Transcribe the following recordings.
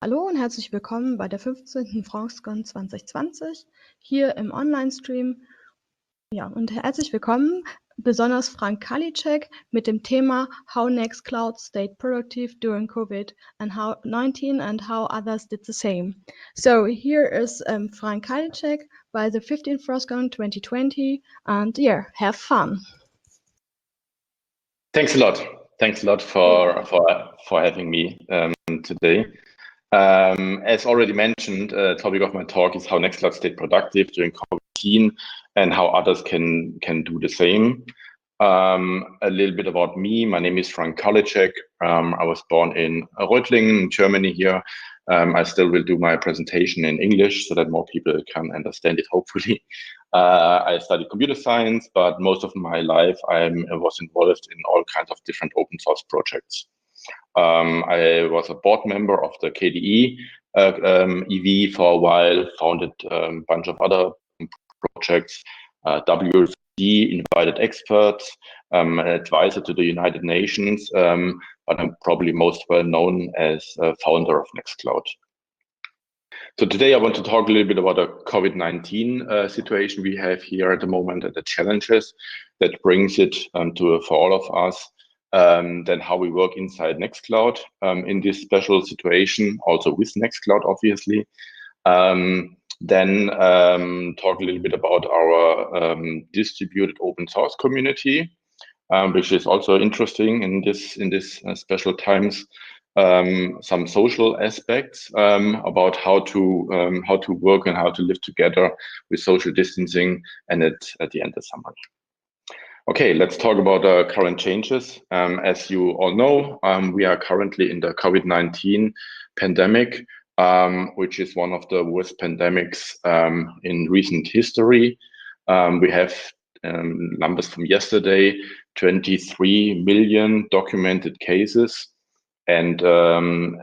Hallo und herzlich willkommen bei der 15. FranceCon 2020 hier im Online-Stream. Ja, und herzlich willkommen besonders Frank Karliczek mit dem Thema How Nextcloud Stayed Productive During COVID-19 and how others did the same. So here is Frank Karliczek by the 15th FranceCon 2020, and yeah, have fun. Thanks a lot. Thanks a lot for having me today. As already mentioned, topic of my talk is how Nextcloud stayed productive during COVID-19 and how others can do the same. A little bit about me. My name is Frank Karliczek. I was born in Reutlingen, Germany here. I still will do my presentation in English so that more people can understand it, hopefully. I studied computer science, but most of my life I was involved in all kinds of different open source projects. I was a board member of the KDE EV for a while, founded a bunch of other projects, WLC, invited experts, an advisor to the United Nations, but I'm probably most well known as a founder of Nextcloud. So today I want to talk a little bit about the COVID-19 situation we have here at the moment and the challenges that brings it for all of us. Then how we work inside Nextcloud in this special situation, also with Nextcloud, obviously. Then talk a little bit about our distributed open source community, which is also interesting in this special times. Some social aspects about how to work and how to live together with social distancing, and at the end, the summary. Okay, let's talk about the current changes. As you all know, we are currently in the COVID-19 pandemic, which is one of the worst pandemics in recent history. We have numbers from yesterday, 23 million documented cases and over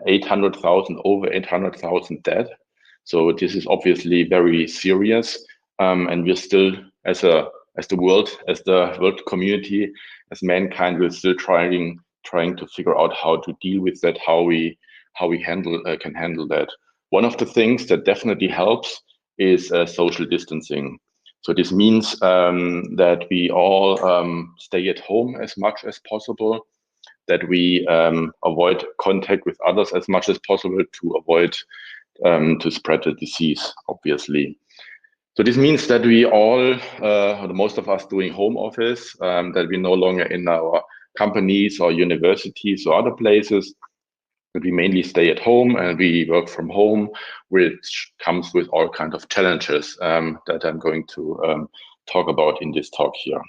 800,000 dead. So this is obviously very serious, and we're still, as the world community, as mankind, we're still trying to figure out how to deal with that, how we can handle that. One of the things that definitely helps is social distancing. So this means that we all stay at home as much as possible, that we avoid contact with others as much as possible to avoid to spread the disease, obviously. So this means that we all, most of us doing home office, that we no longer in our companies or universities or other places, that we mainly stay at home and we work from home, which comes with all kinds of challenges that I'm going to talk about in this talk here.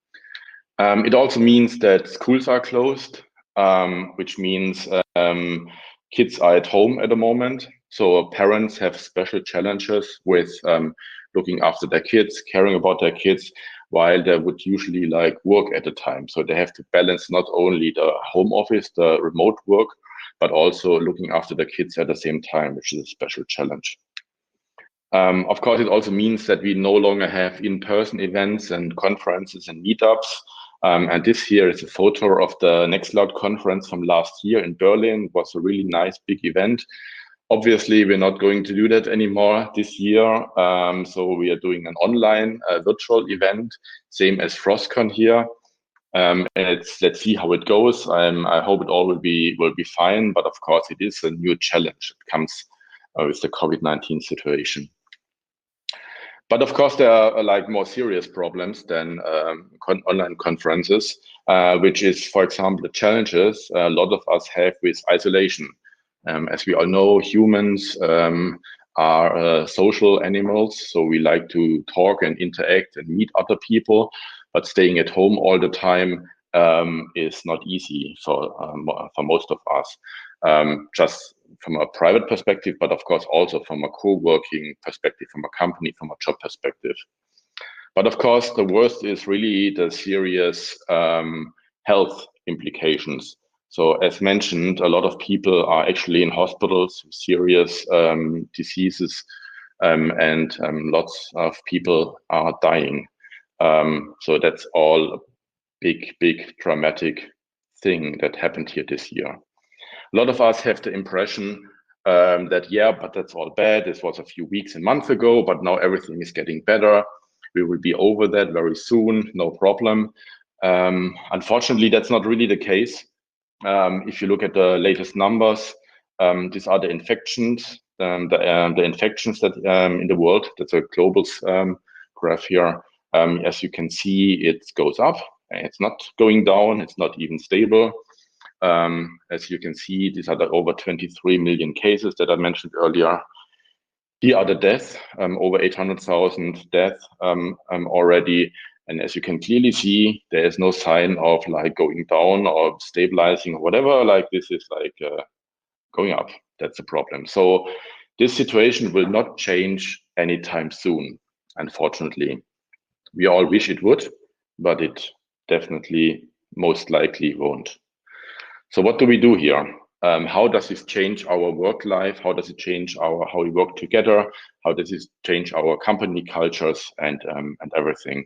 It also means that schools are closed, which means kids are at home at the moment. So parents have special challenges with looking after their kids, caring about their kids, while they would usually work at a time. So they have to balance not only the home office, the remote work, but also looking after the kids at the same time, which is a special challenge. Of course, it also means that we no longer have in-person events and conferences and meetups. And this here is a photo of the Nextcloud conference from last year in Berlin. It was a really nice big event. Obviously, we're not going to do that anymore this year. So we are doing an online virtual event, same as FrostCon here. Let's see how it goes. I hope it all will be fine. But of course, it is a new challenge that comes with the COVID-19 situation. But of course, there are more serious problems than online conferences, which is, for example, the challenges a lot of us have with isolation. As we all know, humans are social animals, so we like to talk and interact and meet other people, but staying at home all the time is not easy for most of us. Just from a private perspective, but of course also from a co-working perspective, from a company, from a job perspective. But of course, the worst is really the serious health implications. So as mentioned, a lot of people are actually in hospitals with serious diseases, and lots of people are dying. So that's all a big dramatic thing that happened here this year. A lot of us have the impression that, yeah, but that's all bad. This was a few weeks and months ago, but now everything is getting better. We will be over that very soon, no problem. Unfortunately, that's not really the case. If you look at the latest numbers, these are the infections, the infections that in the world. That's a global graph here. As you can see, it goes up. It's not going down. It's not even stable. As you can see, these are the over 23 million cases that I mentioned earlier. Here are the deaths, over 800,000 deaths already. And as you can clearly see, there is no sign of like going down or stabilizing or whatever. Like this is like going up. That's the problem. So this situation will not change anytime soon, unfortunately. We all wish it would, but it definitely most likely won't. So what do we do here? How does this change our work life? How does it change how we work together? How does this change our company cultures and everything?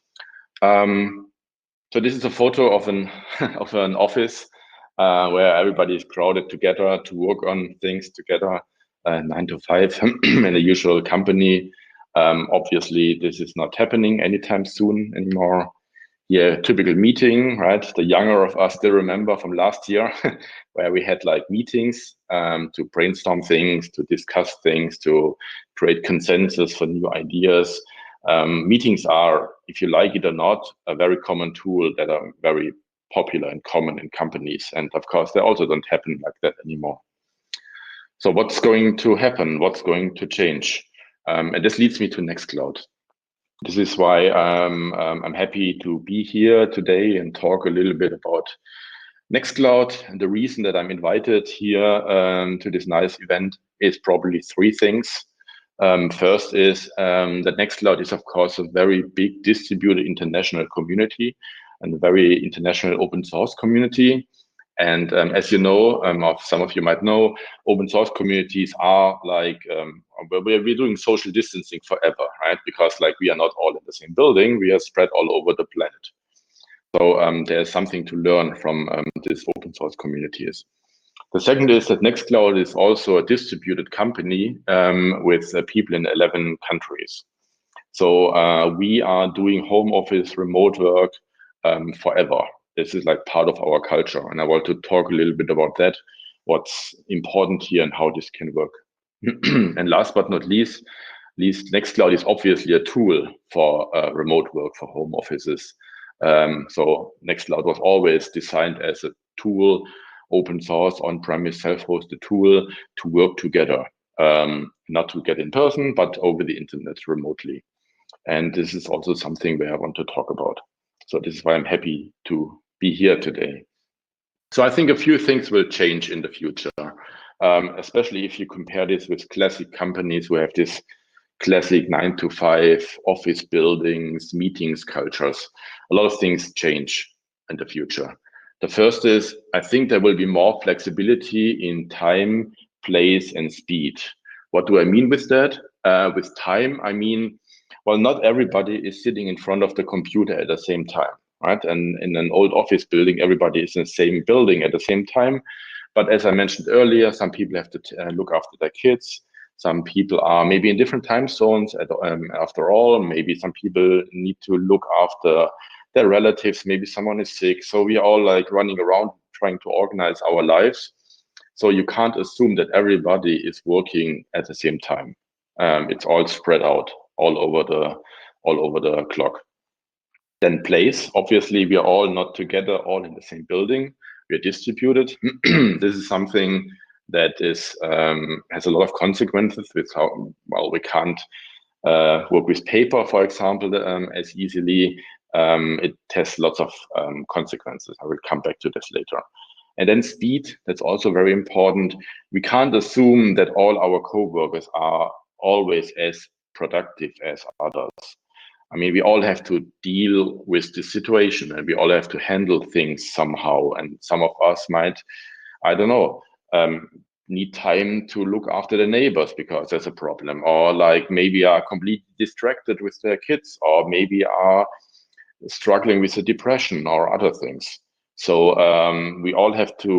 So this is a photo of an of an office where everybody is crowded together to work on things together, 9 to 5 in a usual company. Obviously, this is not happening anytime soon anymore. Yeah, typical meeting, right? The younger of us still remember from last year where we had like meetings to brainstorm things, to discuss things, to create consensus for new ideas. Meetings are, if you like it or not, a very common tool that are very popular and common in companies. And of course, they also don't happen like that anymore. So what's going to happen? What's going to change? And this leads me to Nextcloud. This is why I'm happy to be here today and talk a little bit about Nextcloud. And the reason that I'm invited here to this nice event is probably three things. First is that Nextcloud is, of course, a very big distributed international community and a very international open source community. And as you know, some of you might know, open source communities are like, we're doing social distancing forever, right? Because like we are not all in the same building, we are spread all over the planet. So there's something to learn from these open source communities. The second is that Nextcloud is also a distributed company with people in 11 countries. So we are doing home office, remote work forever. This is like part of our culture. And I want to talk a little bit about that, what's important here and how this can work. And last but not least, Nextcloud is obviously a tool for remote work for home offices. So Nextcloud was always designed as a tool, open source, on-premise, self-hosted tool to work together, not to get in person, but over the internet remotely. And this is also something where I want to talk about. So this is why I'm happy to be here today. So I think a few things will change in the future, especially if you compare this with classic companies who have this classic 9 to 5 office buildings, meetings, cultures. A lot of things change in the future. The first is, I think there will be more flexibility in time, place, and speed. What do I mean with that? With time, I mean, well, not everybody is sitting in front of the computer at the same time, right? And in an old office building, everybody is in the same building at the same time. But as I mentioned earlier, some people have to look after their kids. Some people are maybe in different time zones after all. Maybe some people need to look after their relatives. Maybe someone is sick. So we are all like running around trying to organize our lives. So you can't assume that everybody is working at the same time. It's all spread out all over the clock. Then place, obviously we are all not together, all in the same building. We are distributed. This is something that is has a lot of consequences with how well we can't work with paper, for example, as easily. It has lots of consequences. I will come back to this later. And then speed, that's also very important. We can't assume that all our co-workers are always as productive as others. I mean, we all have to deal with the situation and we all have to handle things somehow. And some of us might, I don't know, need time to look after the neighbors because there's a problem, or like maybe are completely distracted with their kids, or maybe are struggling with a depression or other things. So we all have to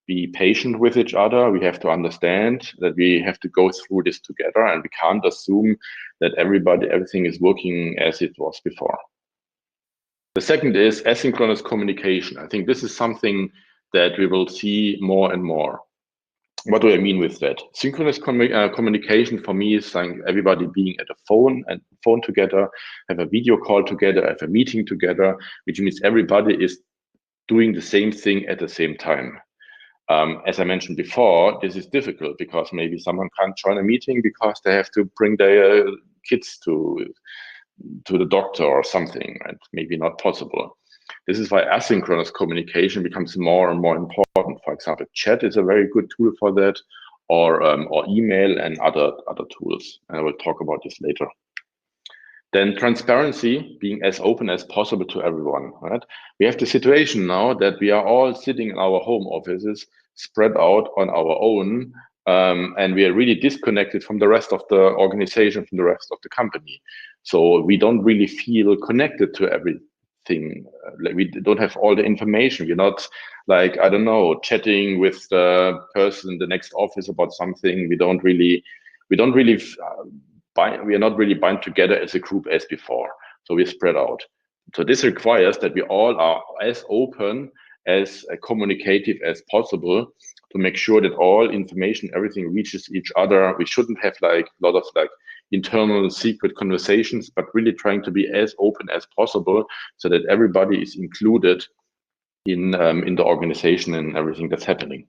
be patient with each other. We have to understand that we have to go through this together, and we can't assume that everything is working as it was before. The second is asynchronous communication. I think this is something that we will see more and more. What do I mean with that? Synchronous communication for me is like everybody being at a phone together, have a video call together, have a meeting together, which means everybody is doing the same thing at the same time. As I mentioned before, this is difficult because maybe someone can't join a meeting because they have to bring their kids to the doctor or something, and maybe not possible. This is why asynchronous communication becomes more and more important. For example, chat is a very good tool for that, or email and other tools. And I will talk about this later. Then transparency, being as open as possible to everyone, right? We have the situation now that we are all sitting in our home offices, spread out on our own, and we are really disconnected from the rest of the organization, from the rest of the company. So we don't really feel connected to everything. Like we don't have all the information. We're not like, I don't know, chatting with the person in the next office about something. We are not really bind together as a group as before. So we're spread out. So this requires that we all are as open, as communicative as possible to make sure that all information, everything reaches each other. We shouldn't have like a lot of like internal secret conversations, but really trying to be as open as possible so that everybody is included in the organization and everything that's happening.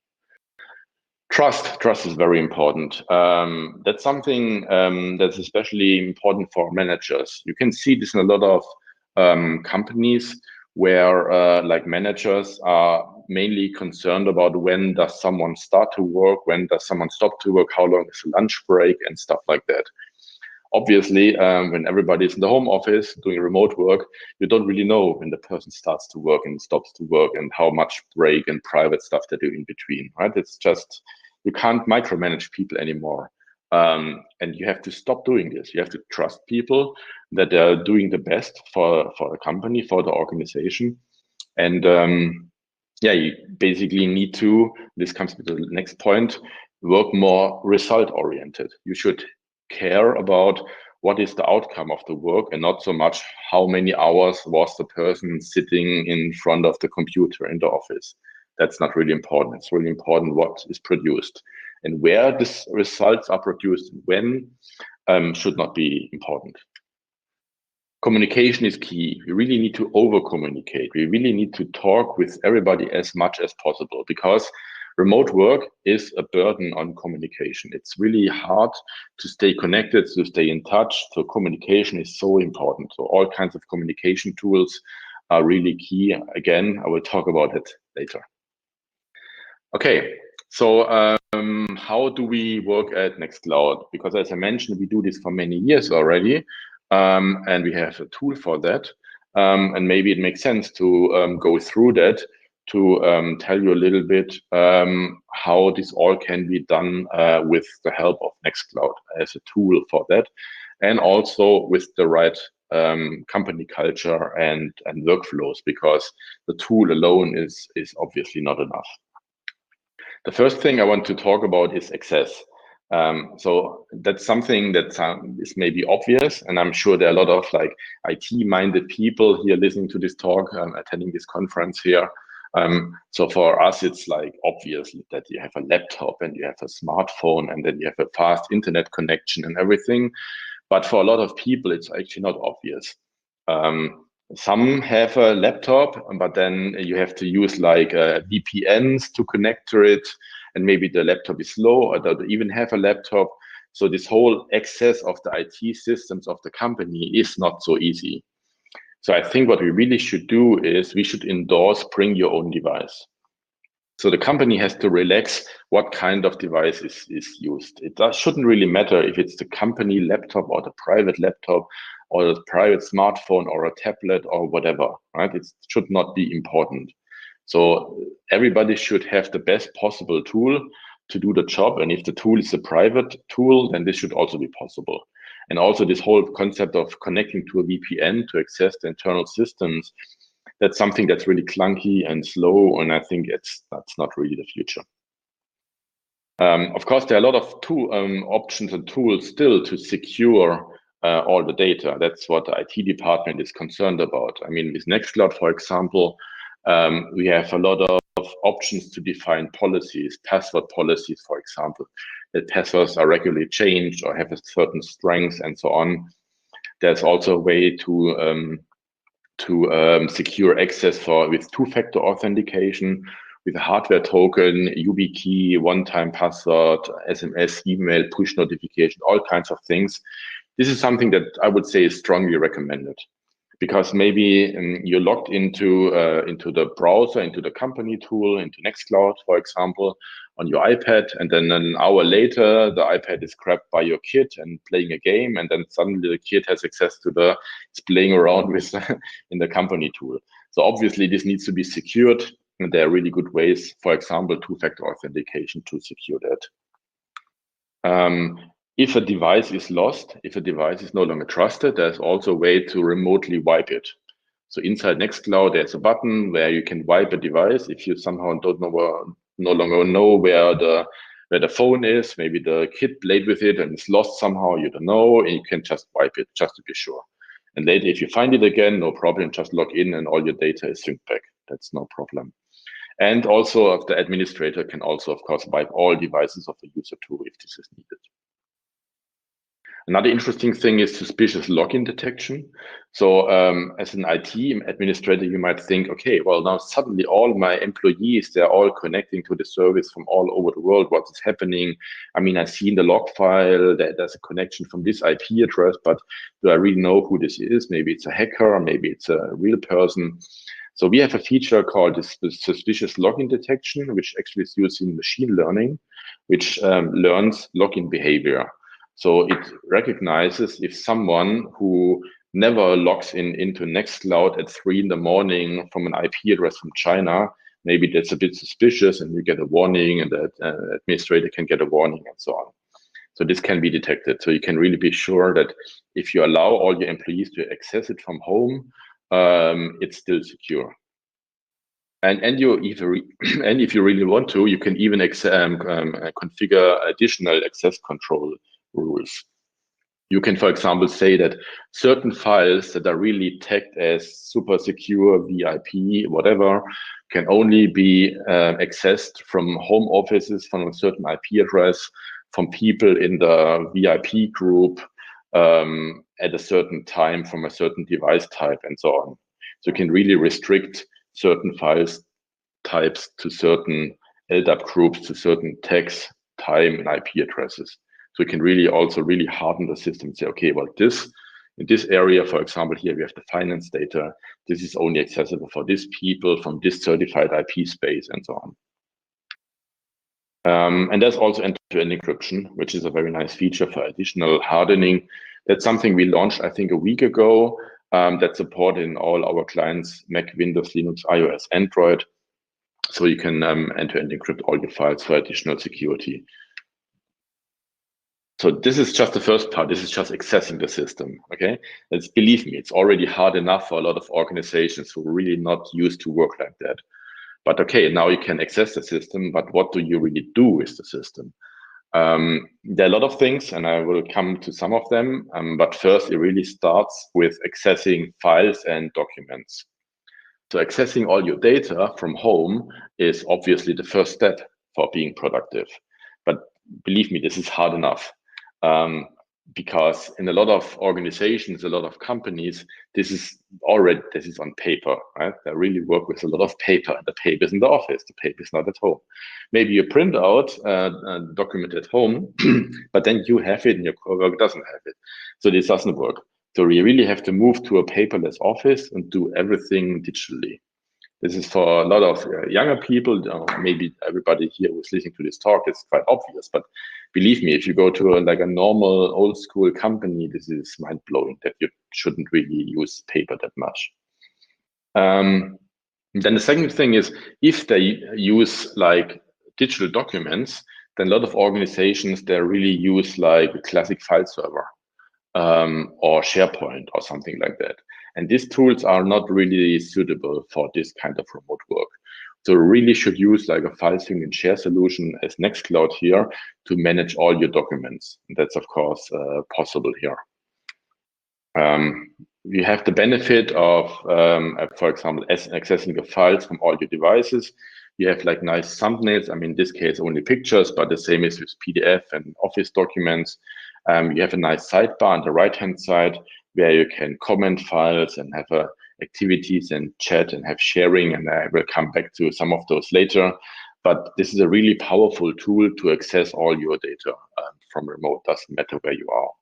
Trust is very important. That's something that's especially important for managers. You can see this in a lot of companies where like managers are mainly concerned about when does someone start to work, when does someone stop to work, how long is the lunch break and stuff like that. Obviously, when everybody's in the home office doing remote work, you don't really know when the person starts to work and stops to work and how much break and private stuff they do in between, right? It's just, you can't micromanage people anymore. And you have to stop doing this. You have to trust people that they're doing the best for the company, for the organization. And yeah, you basically need to, this comes to the next point, work more result oriented. You should care about what is the outcome of the work and not so much how many hours was the person sitting in front of the computer in the office. That's not really important. It's really important what is produced. And where these results are produced, when, should not be important. Communication is key. We really need to over-communicate. We really need to talk with everybody as much as possible because remote work is a burden on communication. It's really hard to stay connected, to stay in touch. So communication is so important. So all kinds of communication tools are really key. Again, I will talk about it later. Okay, so how do we work at Nextcloud? Because as I mentioned, we do this for many years already, and we have a tool for that. And maybe it makes sense to go through that to tell you a little bit how this all can be done with the help of Nextcloud as a tool for that, and also with the right company culture and workflows, because the tool alone is obviously not enough. The first thing I want to talk about is access. So that's something that is maybe obvious, and I'm sure there are a lot of like IT-minded people here listening to this talk, attending this conference here. So for us, it's like obvious that you have a laptop and you have a smartphone and then you have a fast internet connection and everything. But for a lot of people, it's actually not obvious. Some have a laptop, but then you have to use like VPNs to connect to it, and maybe the laptop is slow or don't even have a laptop. So this whole access of the IT systems of the company is not so easy. So I think what we really should do is we should endorse bring your own device. So the company has to relax what kind of device is used. It shouldn't really matter if it's the company laptop or the private laptop or the private smartphone or a tablet or whatever, right? It should not be important. So everybody should have the best possible tool to do the job. And if the tool is a private tool, then this should also be possible. And also this whole concept of connecting to a VPN to access the internal systems, that's something that's really clunky and slow, and I think that's not really the future. Of course, there are a lot of options and tools still to secure all the data. That's what the IT department is concerned about. I mean, with Nextcloud, for example, we have a lot of options to define policies, password policies, for example, that passwords are regularly changed or have a certain strength and so on. There's also a way to secure access with two-factor authentication, with a hardware token, YubiKey, one-time password, SMS, email, push notification, all kinds of things. This is something that I would say is strongly recommended, because maybe you're logged into the browser, into the company tool, into Nextcloud, for example, on your iPad, and then an hour later, the iPad is grabbed by your kid and playing a game, and then suddenly the kid has access to it's playing around with in the company tool. So obviously this needs to be secured, and there are really good ways, for example, two-factor authentication to secure that. If a device is lost, if a device is no longer trusted, there's also a way to remotely wipe it. So inside Nextcloud, there's a button where you can wipe a device if you somehow no longer know where the phone is. Maybe the kid played with it and it's lost somehow, you don't know, and you can just wipe it just to be sure. And later, if you find it again, no problem, just log in and all your data is synced back. That's no problem. And also, the administrator can also, of course, wipe all devices of the user too if this is needed. Another interesting thing is suspicious login detection. So as an IT administrator, you might think, okay, well, now suddenly all my employees, they're all connecting to the service from all over the world. What is happening? I mean, I see in the log file that there's a connection from this IP address, but do I really know who this is? Maybe it's a hacker, maybe it's a real person. So we have a feature called this suspicious login detection, which actually is using machine learning, which learns login behavior. So it recognizes if someone who never logs into Nextcloud at 3 in the morning from an IP address from China, maybe that's a bit suspicious, and you get a warning, and the administrator can get a warning and so on. So this can be detected. So you can really be sure that if you allow all your employees to access it from home, it's still secure. And if you really want to, you can even configure additional access control rules. You can, for example, say that certain files that are really tagged as super secure, VIP, whatever, can only be accessed from home offices, from a certain IP address, from people in the VIP group at a certain time, from a certain device type, and so on. So you can really restrict certain files types to certain LDAP groups, to certain tags, time, and IP addresses. So we can really also really harden the system and say, okay, well, in this area, for example, here we have the finance data. This is only accessible for these people from this certified IP space and so on. And there's also end-to-end encryption, which is a very nice feature for additional hardening. That's something we launched, I think, a week ago, that's supported in all our clients, Mac, Windows, Linux, iOS, Android. So you can end-to-end encrypt all your files for additional security. So this is just the first part. This is just accessing the system, okay? Believe me, it's already hard enough for a lot of organizations who are really not used to work like that. But okay, now you can access the system, but what do you really do with the system? There are a lot of things, and I will come to some of them. But first, it really starts with accessing files and documents. So accessing all your data from home is obviously the first step for being productive. But believe me, this is hard enough. Because in a lot of organizations, a lot of companies, this is on paper, right? They really work with a lot of paper. The paper is in the office, the paper is not at home. Maybe you print out a document at home, but then you have it and your coworker doesn't have it. So this doesn't work. So we really have to move to a paperless office and do everything digitally. This is for a lot of younger people. Maybe everybody here who's listening to this talk is quite obvious, but believe me, if you go to a normal old school company, this is mind blowing that you shouldn't really use paper that much. Then the second thing is, if they use like digital documents, then a lot of organizations, they really use like a classic file server or SharePoint or something like that. And these tools are not really suitable for this kind of remote work. So you really should use like a file sync and share solution as Nextcloud here to manage all your documents. And that's of course possible here. You have the benefit of, for example, accessing the files from all your devices. You have like nice thumbnails. I mean, in this case, only pictures, but the same is with PDF and Office documents. You have a nice sidebar on the right-hand side where you can comment files and have activities and chat and have sharing. And I will come back to some of those later. But this is a really powerful tool to access all your data from remote. Doesn't matter where you are.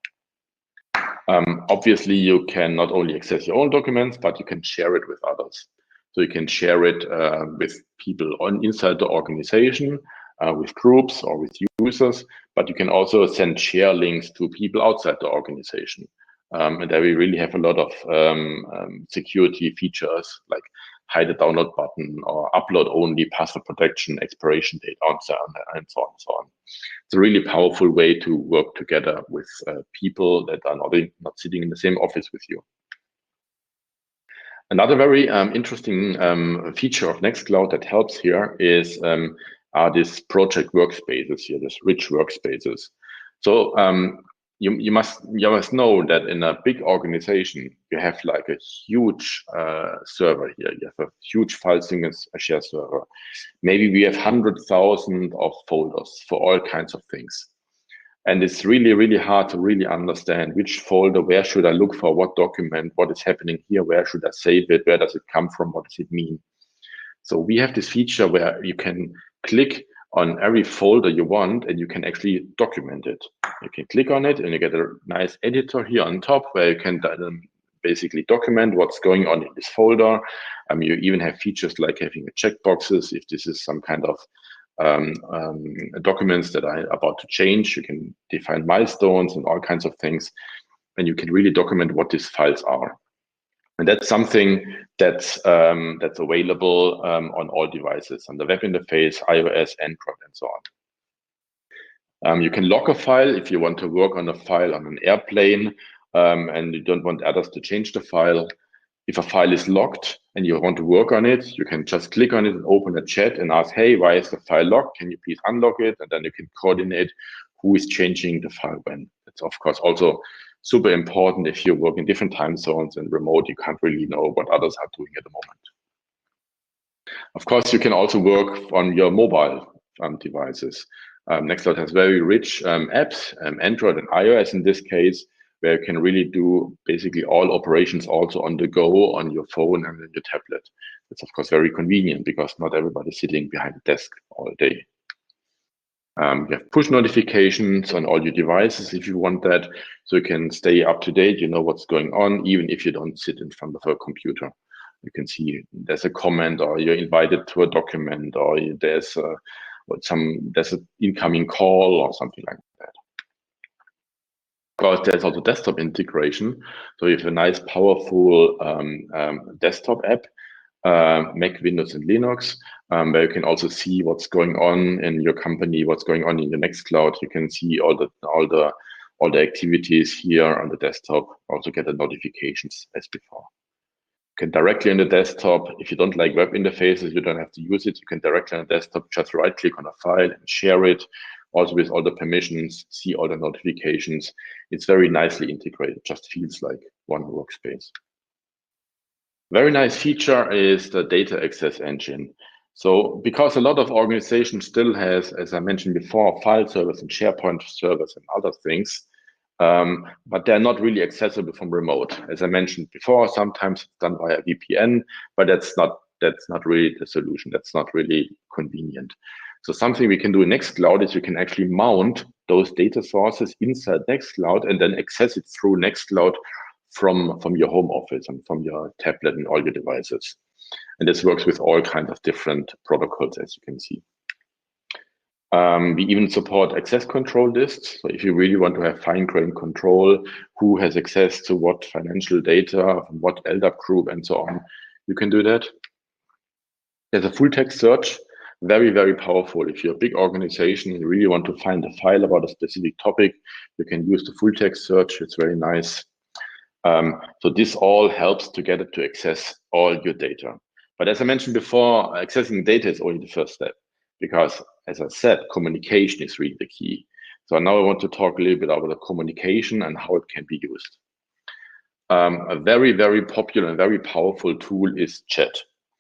Obviously, you can not only access your own documents, but you can share it with others. So you can share it with people inside the organization, with groups or with users, but you can also send share links to people outside the organization. And there we really have a lot of security features like hide the download button or upload only, password protection, expiration date, and so on and so on. It's a really powerful way to work together with people that are not sitting in the same office with you. Another very interesting feature of Nextcloud that helps here is are these project workspaces here, these rich workspaces. So you must know that in a big organization, you have like a huge server here. You have a huge file sync and share server. Maybe we have 100,000 of folders for all kinds of things. And it's really, really hard to really understand which folder, where should I look for what document, what is happening here, where should I save it, where does it come from, what does it mean? So we have this feature where you can click on every folder you want and you can actually document it. You can click on it and you get a nice editor here on top where you can basically document what's going on in this folder. You even have features like having checkboxes if this is some kind of documents that are about to change. You can define milestones and all kinds of things, and you can really document what these files are. And that's something that's available on all devices, on the web interface, iOS, Android, and so on. You can lock a file if you want to work on a file on an airplane and you don't want others to change the file. If a file is locked and you want to work on it, you can just click on it and open a chat and ask, hey, why is the file locked? Can you please unlock it? And then you can coordinate who is changing the file when. It's of course also super important if you work in different time zones and remote, you can't really know what others are doing at the moment. Of course, you can also work on your mobile devices. Nextcloud has very rich apps, Android and iOS in this case, where you can really do basically all operations also on the go, on your phone and on your tablet. It's of course very convenient because not everybody's sitting behind a desk all day. You have push notifications on all your devices if you want that, so you can stay up to date, you know what's going on, even if you don't sit in front of a computer. You can see there's a comment or you're invited to a document or there's an incoming call or something like that. Of course, there's also desktop integration. So you have a nice, powerful desktop app, Mac, Windows, and Linux, where you can also see what's going on in your company, what's going on in your Nextcloud. You can see all the activities here on the desktop. Also get the notifications as before. You can directly on the desktop, if you don't like web interfaces, you don't have to use it. You can directly on the desktop just right-click on a file and share it. Also with all the permissions, see all the notifications. It's very nicely integrated, just feels like one workspace. Very nice feature is the data access engine. So because a lot of organizations still has, as I mentioned before, file servers and SharePoint servers and other things, but they're not really accessible from remote. As I mentioned before, sometimes it's done via VPN, but that's not really the solution. That's not really convenient. So something we can do in Nextcloud is you can actually mount those data sources inside Nextcloud and then access it through Nextcloud from your home office and from your tablet and all your devices. And this works with all kinds of different protocols, as you can see. We even support access control lists. So if you really want to have fine-grained control, who has access to what financial data, what LDAP group, and so on, you can do that. There's a full text search. Very, very powerful. If you're a big organization and you really want to find a file about a specific topic, you can use the full text search. It's very nice. So this all helps together to access all your data. But as I mentioned before, accessing data is only the first step, because as I said, communication is really the key. So now I want to talk a little bit about the communication and how it can be used. A very, very popular and very powerful tool is chat.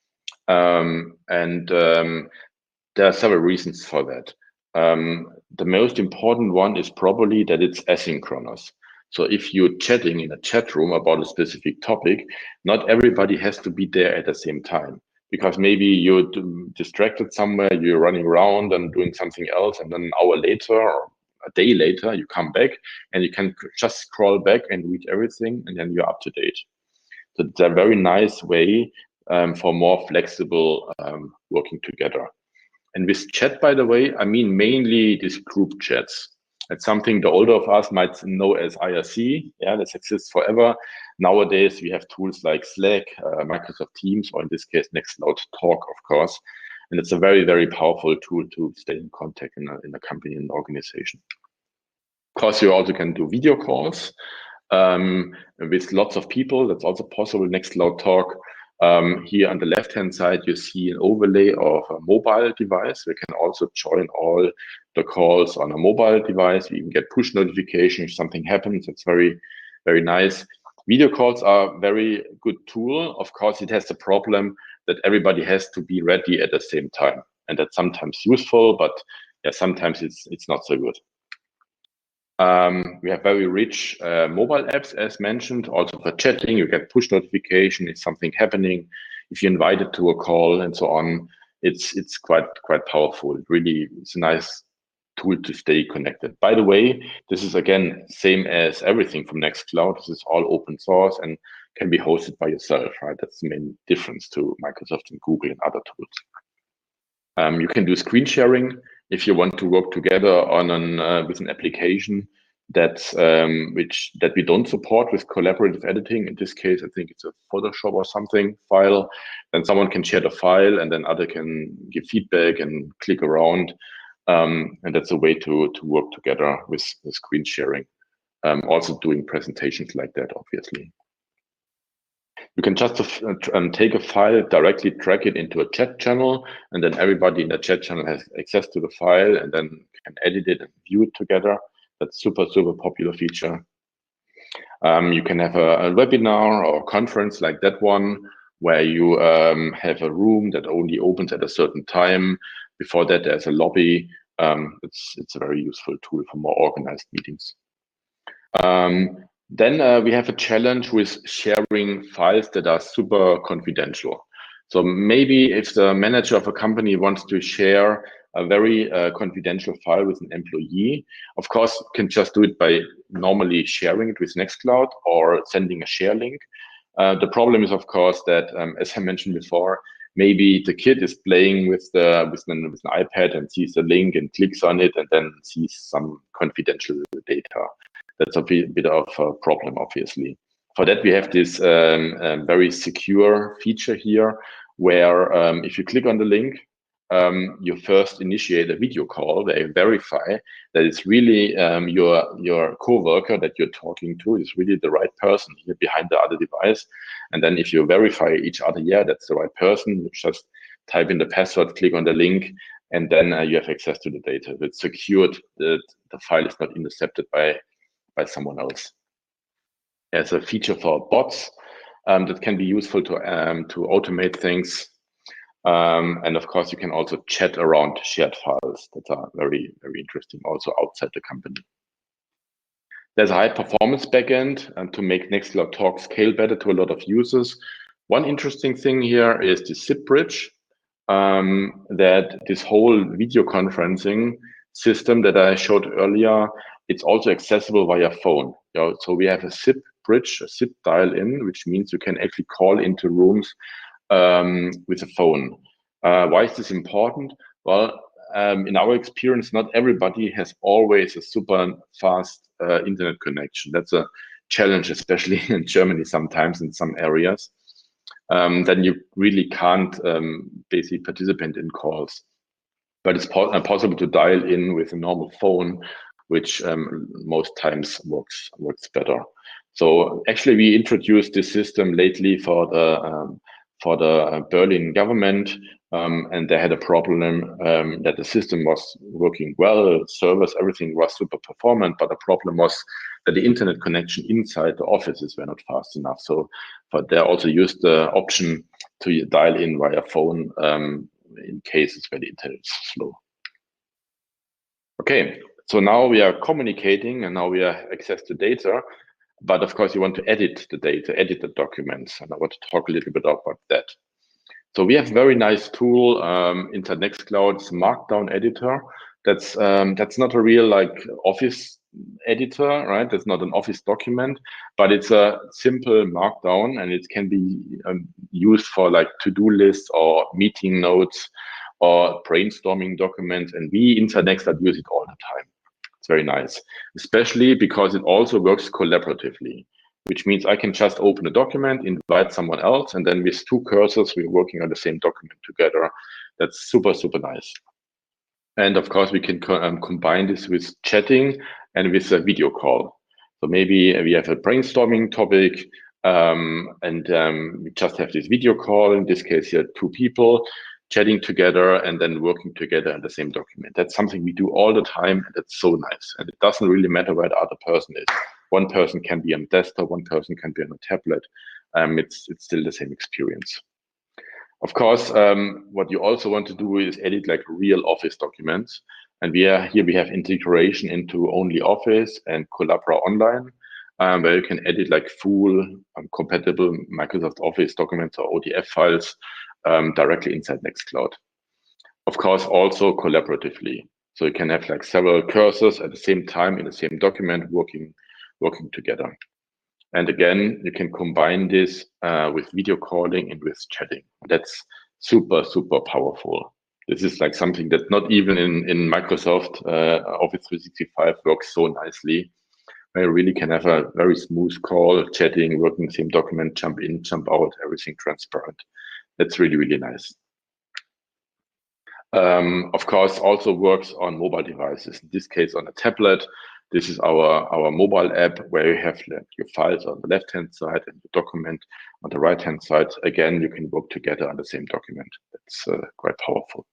There are several reasons for that. The most important one is probably that it's asynchronous. So if you're chatting in a chat room about a specific topic, not everybody has to be there at the same time, because maybe you're distracted somewhere, you're running around and doing something else, and then an hour later or a day later, you come back and you can just scroll back and read everything, and then you're up to date. So it's a very nice way for more flexible working together. And with chat, by the way, I mean mainly these group chats. It's something the older of us might know as IRC. Yeah, this exists forever. Nowadays, we have tools like Slack, Microsoft Teams, or in this case, Nextcloud Talk, of course. And it's a very, very powerful tool to stay in contact in a company and organization. Of course, you also can do video calls with lots of people. That's also possible. Nextcloud Talk. Here on the left-hand side, you see an overlay of a mobile device. We can also join all the calls on a mobile device. We even get push notification if something happens. It's very, very nice. Video calls are a very good tool. Of course, it has the problem that everybody has to be ready at the same time. And that's sometimes useful, but yeah, sometimes it's not so good. We have very rich mobile apps, as mentioned, also for chatting. You get push notification if something happening, if you're invited to a call and so on. It's quite powerful. It really, it's a nice tool to stay connected. By the way, this is again same as everything from Nextcloud. This is all open source and can be hosted by yourself, right? That's the main difference to Microsoft and Google and other tools. You can do screen sharing if you want to work together on with an application that we don't support with collaborative editing. In this case, I think it's a Photoshop or something file. Then someone can share the file, and then other can give feedback and click around. And that's a way to work together with screen sharing. Also doing presentations like that, obviously. You can just take a file, directly drag it into a chat channel, and then everybody in the chat channel has access to the file and then can edit it and view it together. That's super popular feature. You can have a webinar or conference like that one, where you have a room that only opens at a certain time. Before that, there's a lobby. It's a very useful tool for more organized meetings. Then we have a challenge with sharing files that are super confidential. So maybe if the manager of a company wants to share a very confidential file with an employee, of course, can just do it by normally sharing it with Nextcloud or sending a share link. The problem is, of course, that as I mentioned before, maybe the kid is playing with an iPad and sees the link and clicks on it and then sees some confidential data. That's a bit of a problem, obviously. For that, we have this very secure feature here, where if you click on the link, you first initiate a video call where you verify that it's really your coworker that you're talking to is really the right person here behind the other device. And then if you verify each other, yeah, that's the right person, you just type in the password, click on the link, and then you have access to the data. It's secured that the file is not intercepted by someone else. There's a feature for bots that can be useful to automate things. And of course, you can also chat around shared files that are very, very interesting also outside the company. There's a high performance backend to make Nextcloud Talk scale better to a lot of users. One interesting thing here is the SIP bridge, that this whole video conferencing system that I showed earlier, it's also accessible via phone. So we have a SIP bridge, a SIP dial-in, which means you can actually call into rooms with a phone. Why is this important? Well, in our experience, not everybody has always a super fast internet connection. That's a challenge, especially in Germany sometimes in some areas. Then you really can't basically participate in calls. But it's possible to dial in with a normal phone, which most times works better. So actually, we introduced this system lately for the Berlin government, and they had a problem that the system was working well, servers, everything was super performant, but the problem was that the internet connection inside the offices were not fast enough. So, but they also used the option to dial in via phone in cases where the internet is slow. Okay, so now we are communicating and now we have access to data, but of course you want to edit the data, edit the documents, and I want to talk a little bit about that. So we have a very nice tool inside Nextcloud, it's a Markdown editor. That's not a real like Office editor, right? That's not an Office document, but it's a simple Markdown, and it can be used for like to-do lists or meeting notes or brainstorming documents. And we inside Nextcloud use it all the time. It's very nice, especially because it also works collaboratively, which means I can just open a document, invite someone else, and then with two cursors, we're working on the same document together. That's super, super nice. And of course, we can combine this with chatting and with a video call. So maybe we have a brainstorming topic, and we just have this video call. In this case, here, two people chatting together and then working together in the same document. That's something we do all the time, and it's so nice. And it doesn't really matter where the other person is. One person can be on a desktop, one person can be on a tablet. It's still the same experience. Of course, what you also want to do is edit like real Office documents. And we have integration into Only Office and Collabora Online, where you can edit like full compatible Microsoft Office documents or ODF files directly inside Nextcloud. Of course, also collaboratively. So you can have like several cursors at the same time in the same document working together. And again, you can combine this with video calling and with chatting. That's super, super powerful. This is like something that not even in Microsoft Office 365 works so nicely. Where you really can have a very smooth call, chatting, working the same document, jump in, jump out, everything transparent. That's really, really nice. Of course, also works on mobile devices. In this case, on a tablet. This is our mobile app where you have your files on the left-hand side and the document on the right-hand side. Again, you can work together on the same document. That's quite powerful.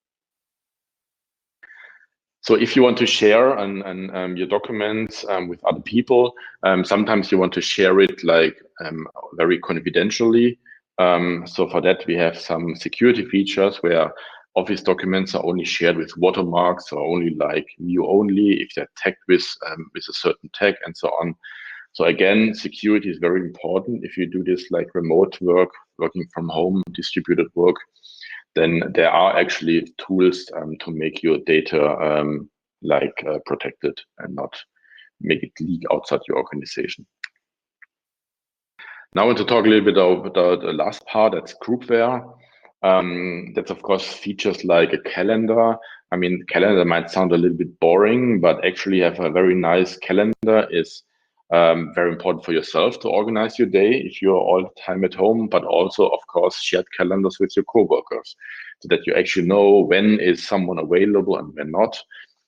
So if you want to share your documents with other people, sometimes you want to share it like very confidentially. So for that, we have some security features where Office documents are only shared with watermarks or only like view only if they're tagged with a certain tag and so on. So again, security is very important. If you do this like remote work, working from home, distributed work, then there are actually tools to make your data protected and not make it leak outside your organization. Now I want to talk a little bit about the last part, that's groupware. That's of course features like a calendar. I mean, calendar might sound a little bit boring, but actually have a very nice calendar is very important for yourself to organize your day if you're all the time at home, but also of course shared calendars with your coworkers so that you actually know when is someone available and when not.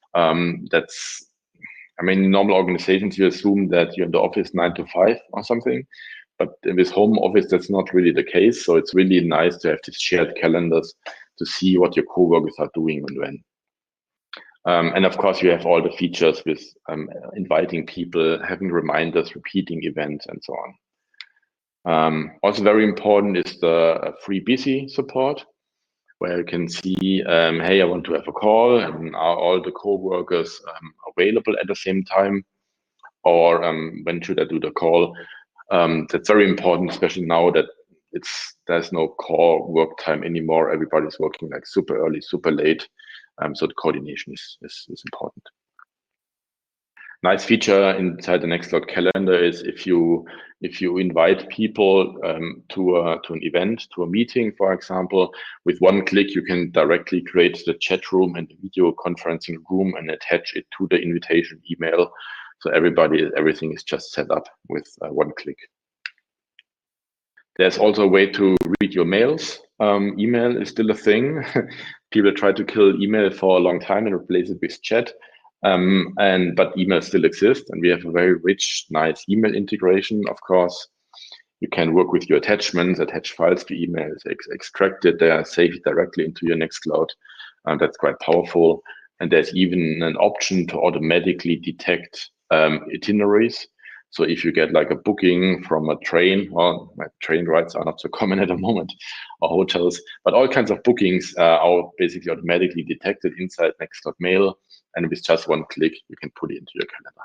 I mean, in normal organizations, you assume that you're in the office 9 to 5 or something. But with home office, that's not really the case. So it's really nice to have these shared calendars to see what your coworkers are doing and when. And of course, you have all the features with inviting people, having reminders, repeating events, and so on. Also very important is the FreeBusy support, where you can see, hey, I want to have a call, and are all the coworkers available at the same time? Or when should I do the call? That's very important, especially now that there's no core work time anymore. Everybody's working like super early, super late. So the coordination is important. Nice feature inside the Nextcloud calendar is if you invite people to an event, to a meeting, for example, with one click you can directly create the chat room and the video conferencing room and attach it to the invitation email. So everything is just set up with one click. There's also a way to read your mails. Email is still a thing. People try to kill email for a long time and replace it with chat. But email still exists, and we have a very rich, nice email integration. Of course, you can work with your attachments, attach files to emails, extract it there, save it directly into your Nextcloud. That's quite powerful. And there's even an option to automatically detect itineraries. So if you get like a booking from a train, well, train rides are not so common at the moment, or hotels, but all kinds of bookings are basically automatically detected inside Nextcloud Mail. And with just one click, you can put it into your calendar.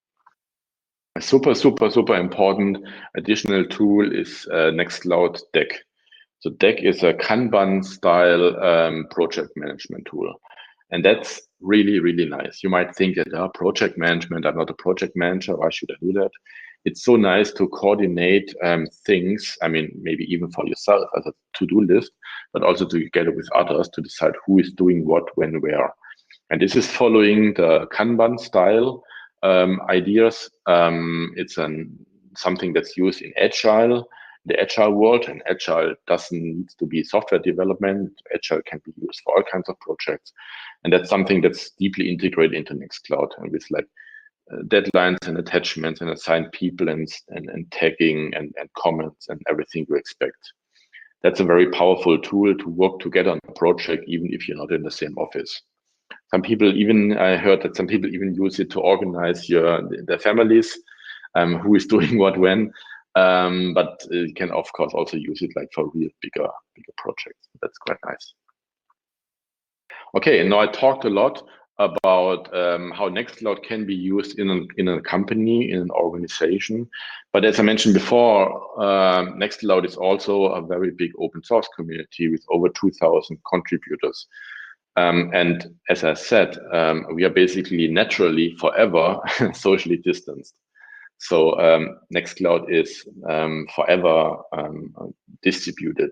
A super important additional tool is Nextcloud Deck. So Deck is a Kanban style project management tool. And that's really nice. You might think that project management, I'm not a project manager, why should I do that? It's so nice to coordinate things. I mean, maybe even for yourself as a to-do list, but also together with others to decide who is doing what, when, where. And this is following the Kanban style ideas. It's something that's used in Agile, the Agile world, and Agile doesn't need to be software development. Agile can be used for all kinds of projects. And that's something that's deeply integrated into Nextcloud, and with like deadlines and attachments and assigned people and tagging and comments and everything you expect. That's a very powerful tool to work together on a project, even if you're not in the same office. Some people even, I heard that some people even use it to organize their families, who is doing what when. But you can of course also use it like for real bigger projects. That's quite nice. Okay, and now I talked a lot about how Nextcloud can be used in a company, in an organization. But as I mentioned before, Nextcloud is also a very big open source community with over 2,000 contributors. And as I said, we are basically naturally forever socially distanced. So Nextcloud is forever distributed,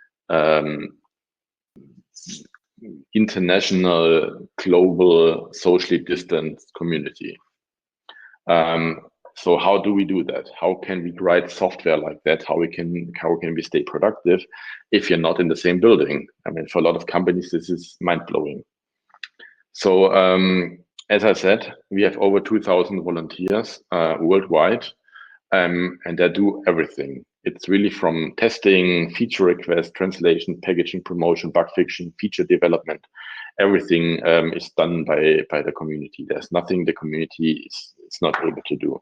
international, global, socially distanced community. So how do we do that? How can we write software like that? How can we stay productive if you're not in the same building? I mean, for a lot of companies, this is mind-blowing. So as I said, we have over 2,000 volunteers worldwide, and they do everything. It's really from testing, feature request, translation, packaging, promotion, bug fixing, feature development. Everything is done by the community. There's nothing the community is not able to do.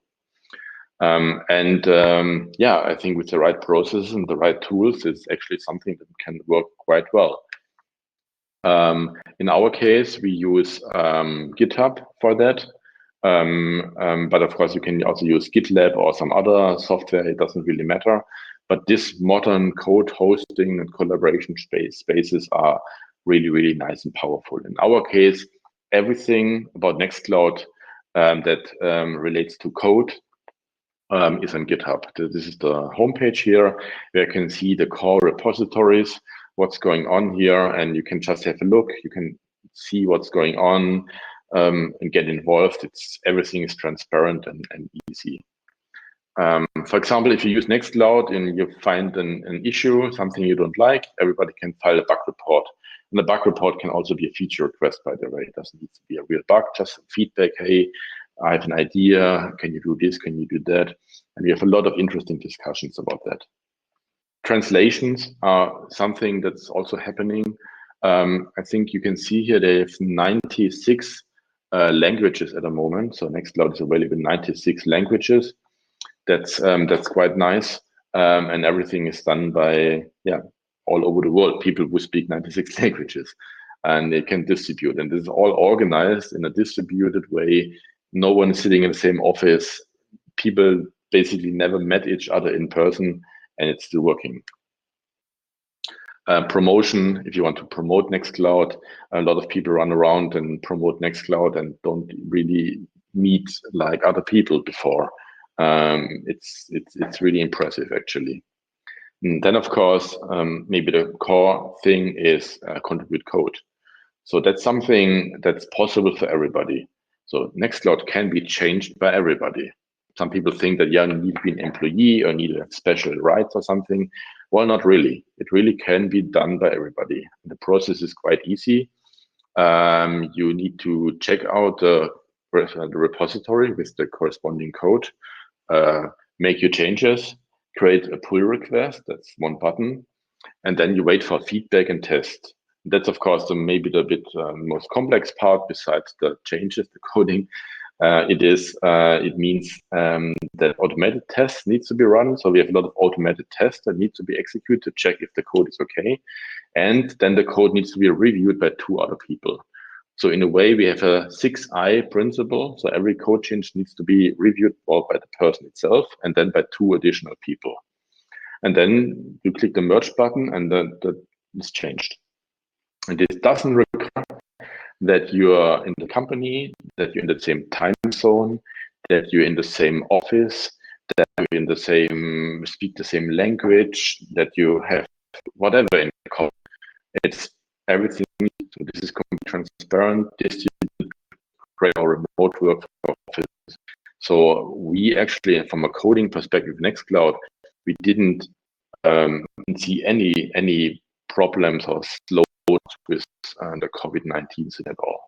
Yeah, I think with the right processes and the right tools, it's actually something that can work quite well. In our case, we use GitHub for that. But of course, you can also use GitLab or some other software. It doesn't really matter. But this modern code hosting and collaboration spaces are really nice and powerful. In our case, everything about Nextcloud that relates to code is on GitHub. This is the homepage here, where you can see the core repositories, what's going on here, and you can just have a look. You can see what's going on and get involved. Everything is transparent and easy. For example, if you use Nextcloud and you find an issue, something you don't like, everybody can file a bug report. And the bug report can also be a feature request, by the way. It doesn't need to be a real bug, just some feedback. Hey, I have an idea. Can you do this? Can you do that? And we have a lot of interesting discussions about that. Translations are something that's also happening. I think you can see here they have 96 languages at the moment. So Nextcloud is available in 96 languages. That's quite nice. And everything is done by all over the world, people who speak 96 languages, and they can distribute. And this is all organized in a distributed way. No one is sitting in the same office. People basically never met each other in person, and it's still working. Promotion, if you want to promote Nextcloud, a lot of people run around and promote Nextcloud and don't really meet like other people before. It's really impressive, actually. And then, of course, maybe the core thing is contribute code. So that's something that's possible for everybody. So Nextcloud can be changed by everybody. Some people think that you need to be an employee or need to have special rights or something. Well, not really. It really can be done by everybody. The process is quite easy. You need to check out the repository with the corresponding code, make your changes, create a pull request, that's one button, and then you wait for feedback and test. That's of course maybe the bit most complex part besides the changes, the coding. It means that automated tests needs to be run. So we have a lot of automated tests that need to be executed to check if the code is okay. And then the code needs to be reviewed by 2 other people. So in a way, we have a 6I principle. So every code change needs to be reviewed both by the person itself and then by 2 additional people. And then you click the merge button and that is changed. And this doesn't require that you are in the company, that you're in the same time zone, that you're in the same office, that you're in the same, speak the same language, that you have whatever in common. It's everything. So this is completely transparent, distributed, great or remote work for office. So we actually, from a coding perspective, Nextcloud, we didn't see any problems or slow with the COVID-19 at all.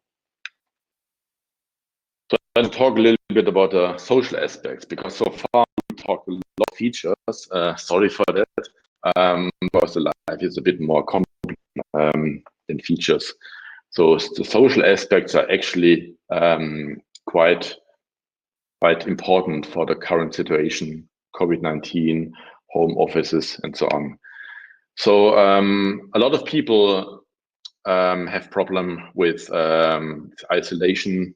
So let's talk a little bit about the social aspects, because so far we talked a lot of features. Sorry for that, because the life is a bit more complex than features. So the social aspects are actually quite important for the current situation, COVID-19, home offices, and so on. So a lot of people have problem with isolation,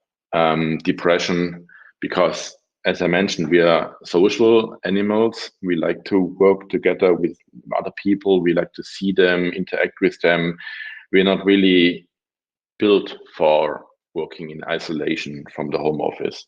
depression, because as I mentioned, we are social animals. We like to work together with other people. We like to see them, interact with them. We're not really built for working in isolation from the home office.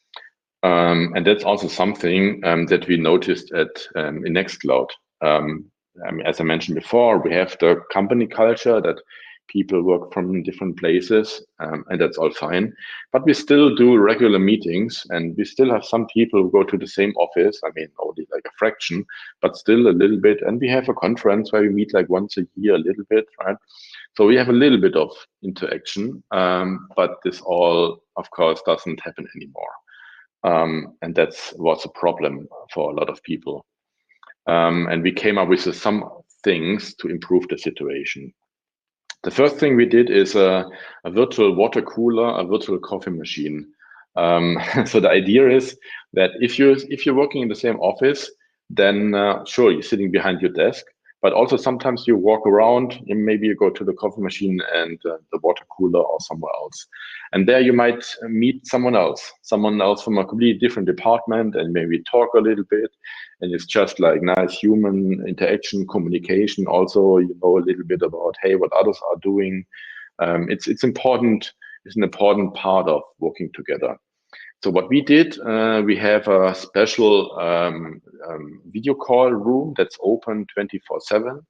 And that's also something that we noticed in Nextcloud. As I mentioned before, we have the company culture that people work from different places, and that's all fine. But we still do regular meetings, and we still have some people who go to the same office. I mean, only like a fraction, but still a little bit. And we have a conference where we meet like once a year, a little bit, right? So we have a little bit of interaction, but this all, of course, doesn't happen anymore. And that's what's a problem for a lot of people. And we came up with some things to improve the situation. The first thing we did is a virtual water cooler, a virtual coffee machine. So the idea is that if you're working in the same office, then sure, you're sitting behind your desk, but also sometimes you walk around and maybe you go to the coffee machine and the water cooler or somewhere else. And there you might meet someone else from a completely different department, and maybe talk a little bit. And it's just like nice human interaction, communication. Also, you know a little bit about, hey, what others are doing. It's important. It's an important part of working together. So what we did, we have a special video call room that's open 24/7.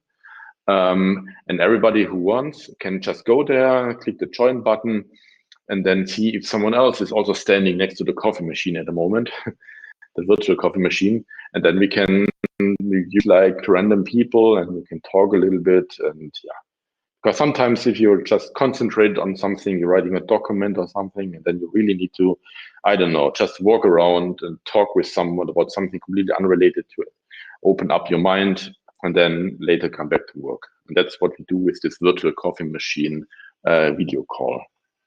And everybody who wants can just go there, click the join button, and then see if someone else is also standing next to the coffee machine at the moment, the virtual coffee machine. And then we can use like random people and we can talk a little bit. And yeah, because sometimes if you're just concentrated on something, you're writing a document or something, and then you really need to, I don't know, just walk around and talk with someone about something completely unrelated to it. Open up your mind and then later come back to work. And that's what we do with this virtual coffee machine video call.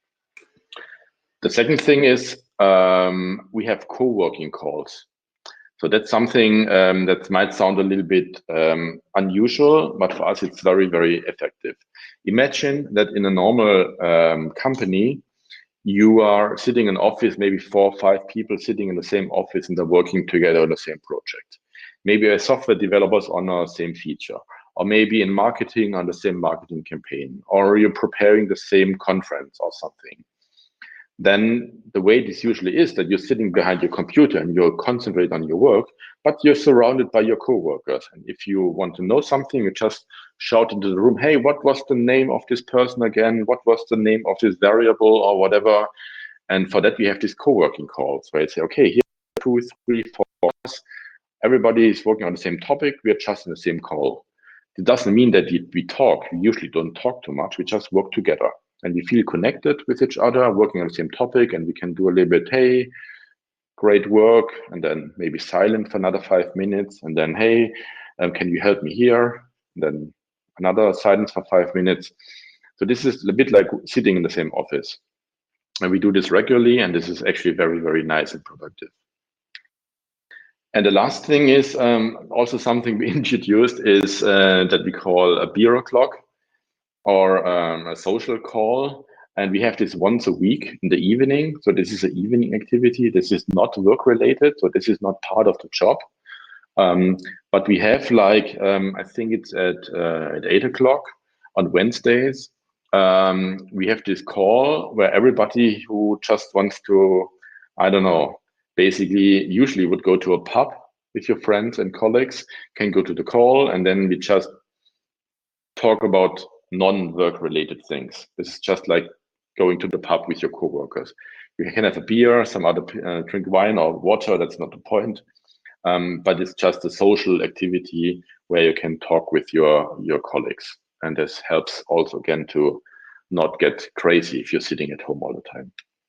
The second thing is we have co-working calls. So that's something that might sound a little bit unusual, but for us, it's very, very effective. Imagine that in a normal company, you are sitting in an office, maybe 4 or 5 people sitting in the same office and they're working together on the same project. Maybe a software developers on the same feature, or maybe in marketing on the same marketing campaign, or you're preparing the same conference or something. Then the way this usually is that you're sitting behind your computer and you're concentrate on your work, but you're surrounded by your coworkers. And if you want to know something, you just shout into the room, hey, what was the name of this person again? What was the name of this variable or whatever? And for that, we have these co-working calls where you say, okay, here are 2, 3, 4 us. Everybody is working on the same topic. We are just in the same call. It doesn't mean that we talk. We usually don't talk too much. We just work together. and we feel connected with each other, working on the same topic, and we can do a little bit, hey, great work, and then maybe silent for another 5 minutes, and then, hey, can you help me here? And then another silence for 5 minutes. So this is a bit like sitting in the same office. And we do this regularly, and this is actually very, very nice and productive. And the last thing is also something we introduced is that we call a beer o'clock, or a social call. And we have this once a week in the evening. So this is an evening activity. This is not work related. So this is not part of the job. But we have like, I think it's at 8 o'clock on Wednesdays. We have this call where everybody who just wants to, I don't know, basically usually would go to a pub with your friends and colleagues, can go to the call, and then we just talk about non-work related things. This is just like going to the pub with your coworkers. You can have a beer, some other drink wine or water, that's not the point. But it's just a social activity where you can talk with your colleagues. And this helps also, again, to not get crazy if you're sitting at home all the time.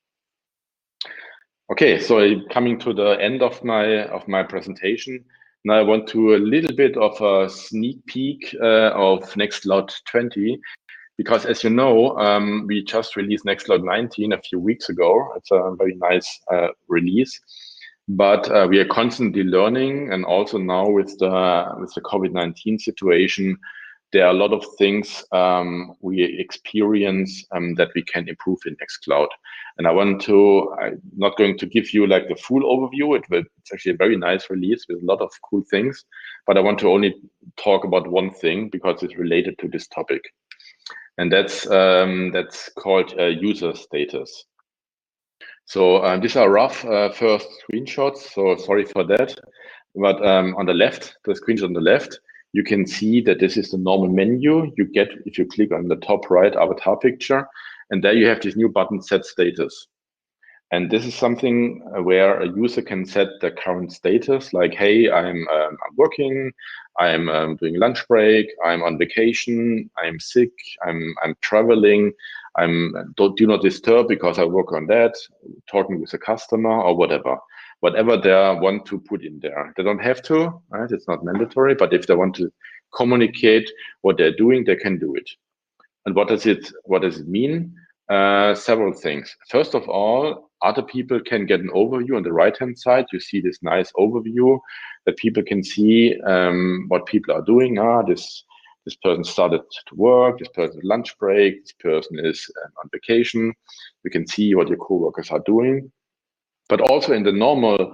Okay, so coming to the end of my presentation, now I want to a little bit of a sneak peek of Nextcloud 20, because as you know, we just released Nextcloud 19 a few weeks ago. It's a very nice release, but we are constantly learning, and also now with the COVID-19 situation, there are a lot of things we experience that we can improve in Nextcloud. And I'm not going to give you like the full overview. It's actually a very nice release with a lot of cool things, but I want to only talk about one thing because it's related to this topic. And that's called user status. So these are rough first screenshots, so sorry for that. But on the left, the screenshot on the left, you can see that this is the normal menu you get if you click on the top right avatar picture. And there you have this new button, Set Status. And this is something where a user can set the current status, like, hey, I'm working, I'm doing lunch break, I'm on vacation, I'm sick, I'm traveling, do not disturb because I work on that, talking with a customer or whatever they want to put in there. They don't have to, right? It's not mandatory, but if they want to communicate what they're doing, they can do it. And what does it mean? Several things. First of all, other people can get an overview on the right-hand side. You see this nice overview that people can see what people are doing. This person started to work, this person is lunch break, this person is on vacation. You can see what your coworkers are doing. But also in the normal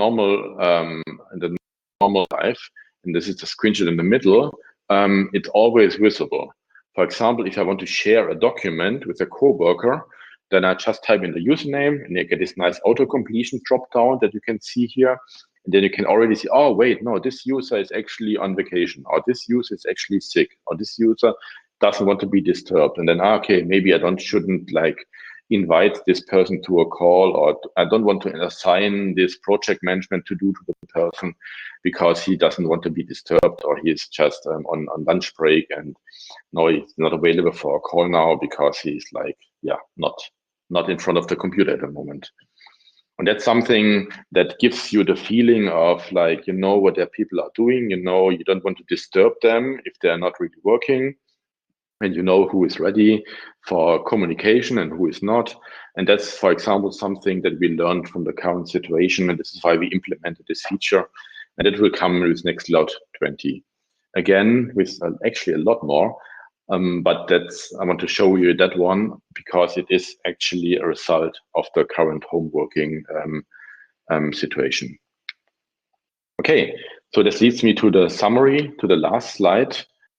life, and this is the screenshot in the middle, it's always visible. For example, if I want to share a document with a coworker, then I just type in the username and I get this nice auto-completion drop-down that you can see here. And then you can already see, oh, wait, no, this user is actually on vacation, or this user is actually sick, or this user doesn't want to be disturbed. And then, okay, maybe I shouldn't like invite this person to a call, or I don't want to assign this project management to do to the person because he doesn't want to be disturbed, or he's just on lunch break and no, he's not available for a call now because he's like, yeah, not in front of the computer at the moment. And that's something that gives you the feeling of like, you know what their people are doing, you don't want to disturb them if they're not really working. And you know who is ready for communication and who is not. And that's, for example, something that we learned from the current situation. And this is why we implemented this feature. And it will come with Nextcloud 20. Again, with actually a lot more. But I want to show you that one because it is actually a result of the current home working situation. Okay, so this leads me to the summary, to the last slide.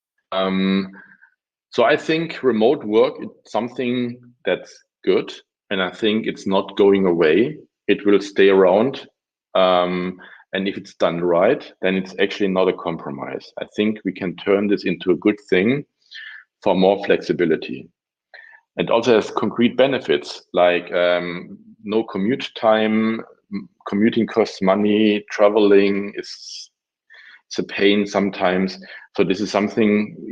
So I think remote work is something that's good, and I think it's not going away. It will stay around, and if it's done right, then it's actually not a compromise. I think we can turn this into a good thing for more flexibility. And also has concrete benefits like no commute time, commuting costs money, traveling is a pain sometimes. So this is something, if you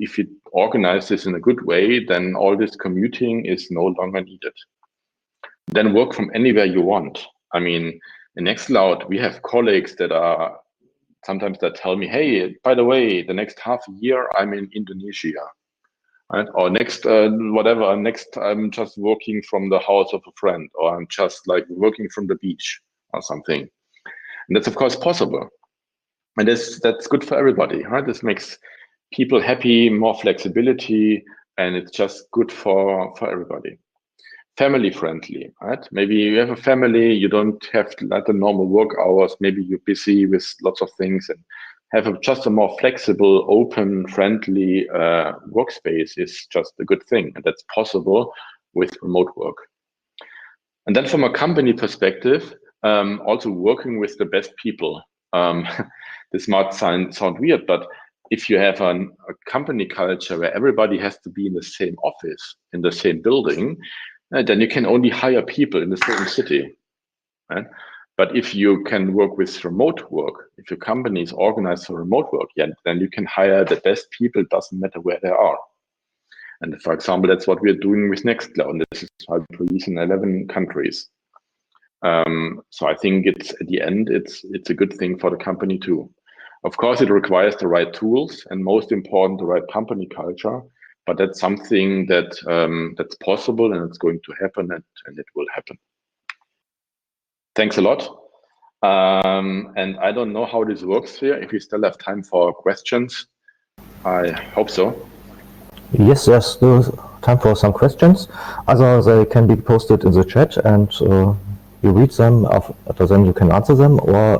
organize this in a good way, then all this commuting is no longer needed. Then work from anywhere you want. I mean, in Nextcloud, we have colleagues that are sometimes that tell me, hey, by the way, the next half a year, I'm in Indonesia. Right? Or next, next I'm just working from the house of a friend, or I'm just like working from the beach or something. And that's of course possible. And that's good for everybody, right? This makes people happy, more flexibility, and it's just good for everybody. Family friendly, right? Maybe you have a family, you don't have like the normal work hours, maybe you're busy with lots of things, and have just a more flexible, open, friendly workspace is just a good thing. And that's possible with remote work. And then from a company perspective, also working with the best people. This might sound weird, but if you have a company culture where everybody has to be in the same office, in the same building, then you can only hire people in the same city, right? But if you can work with remote work, if your company is organized for remote work, then you can hire the best people, doesn't matter where they are. And for example, that's what we're doing with Nextcloud. And this is our employees in 11 countries. So I think it's at the end, it's a good thing for the company too. Of course, it requires the right tools and most important, the right company culture. But that's something that that's possible and it's going to happen and it will happen. Thanks a lot. And I don't know how this works here. If we still have time for questions, I hope so. Yes, there's still time for some questions. Either they can be posted in the chat and you read them, after them you can answer them, or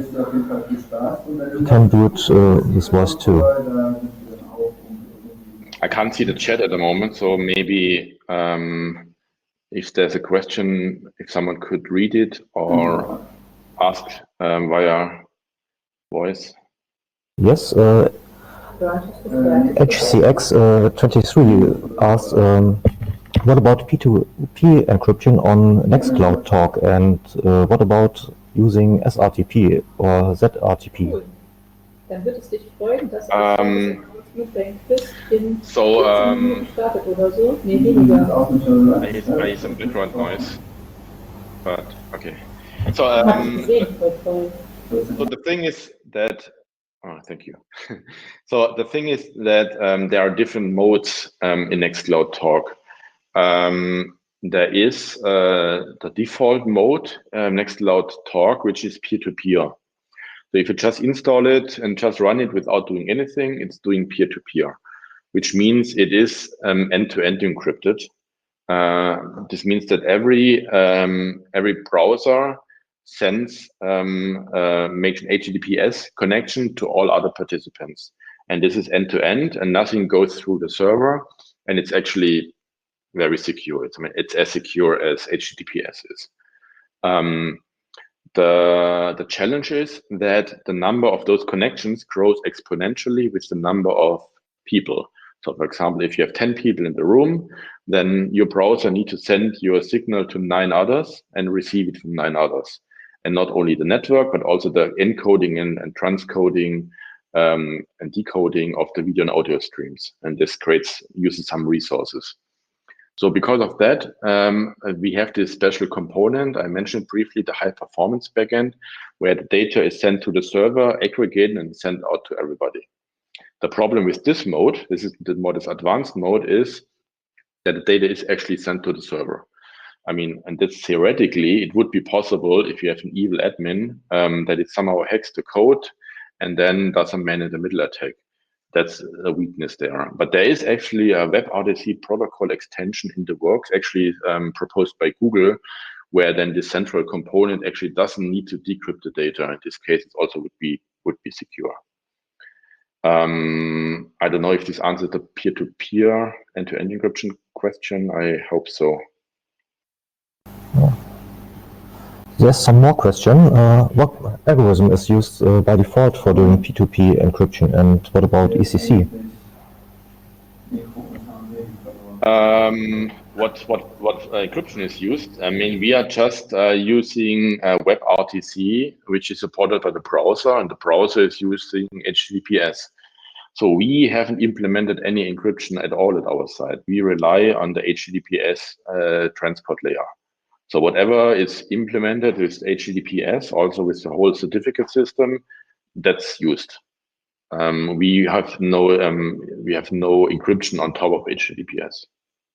you can do it with voice too. I can't see the chat at the moment, so maybe if there's a question, if someone could read it or ask via voice. Yes, HCX23 asks, what about P2P encryption on Nextcloud Talk, and what about using SRTP or ZRTP? Cool. Dann wird es dich freuen, dass mitdenkt bist in so, 14 Minuten startet oder so. Nee, weniger. I hear some background noise, but okay. So, so the thing is that, oh, thank you. So the thing is that there are different modes in Nextcloud Talk. There is the default mode, Nextcloud Talk, which is peer-to-peer. So if you just install it and just run it without doing anything, it's doing peer-to-peer, which means it is end-to-end encrypted. This means that every browser sends makes an HTTPS connection to all other participants, and this is end-to-end, and nothing goes through the server, and it's actually very secure. It's as secure as HTTPS is. The challenge is that the number of those connections grows exponentially with the number of people. So for example, if you have 10 people in the room, then your browser needs to send your signal to 9 others and receive it from 9 others. And not only the network, but also the encoding and transcoding and decoding of the video and audio streams. And this uses some resources. So because of that, we have this special component. I mentioned briefly the high performance backend, where the data is sent to the server, aggregated, and sent out to everybody. The problem with this mode, this is the more advanced mode, is that the data is actually sent to the server. I mean, and this theoretically, it would be possible if you have an evil admin that it somehow hacks the code and then does a man-in-the-middle attack. That's a weakness there. But there is actually a WebRTC protocol extension in the works, actually proposed by Google, where then the central component actually doesn't need to decrypt the data. In this case, it also would be secure. I don't know if this answers the peer-to-peer end-to-end encryption question. I hope so. There's some more question. What algorithm is used by default for doing P2P encryption, and what about ECC? What encryption is used? I mean, we are just using WebRTC, which is supported by the browser, and the browser is using HTTPS. So we haven't implemented any encryption at all at our side. We rely on the HTTPS transport layer. So whatever is implemented with HTTPS, also with the whole certificate system, that's used. We have no encryption on top of HTTPS.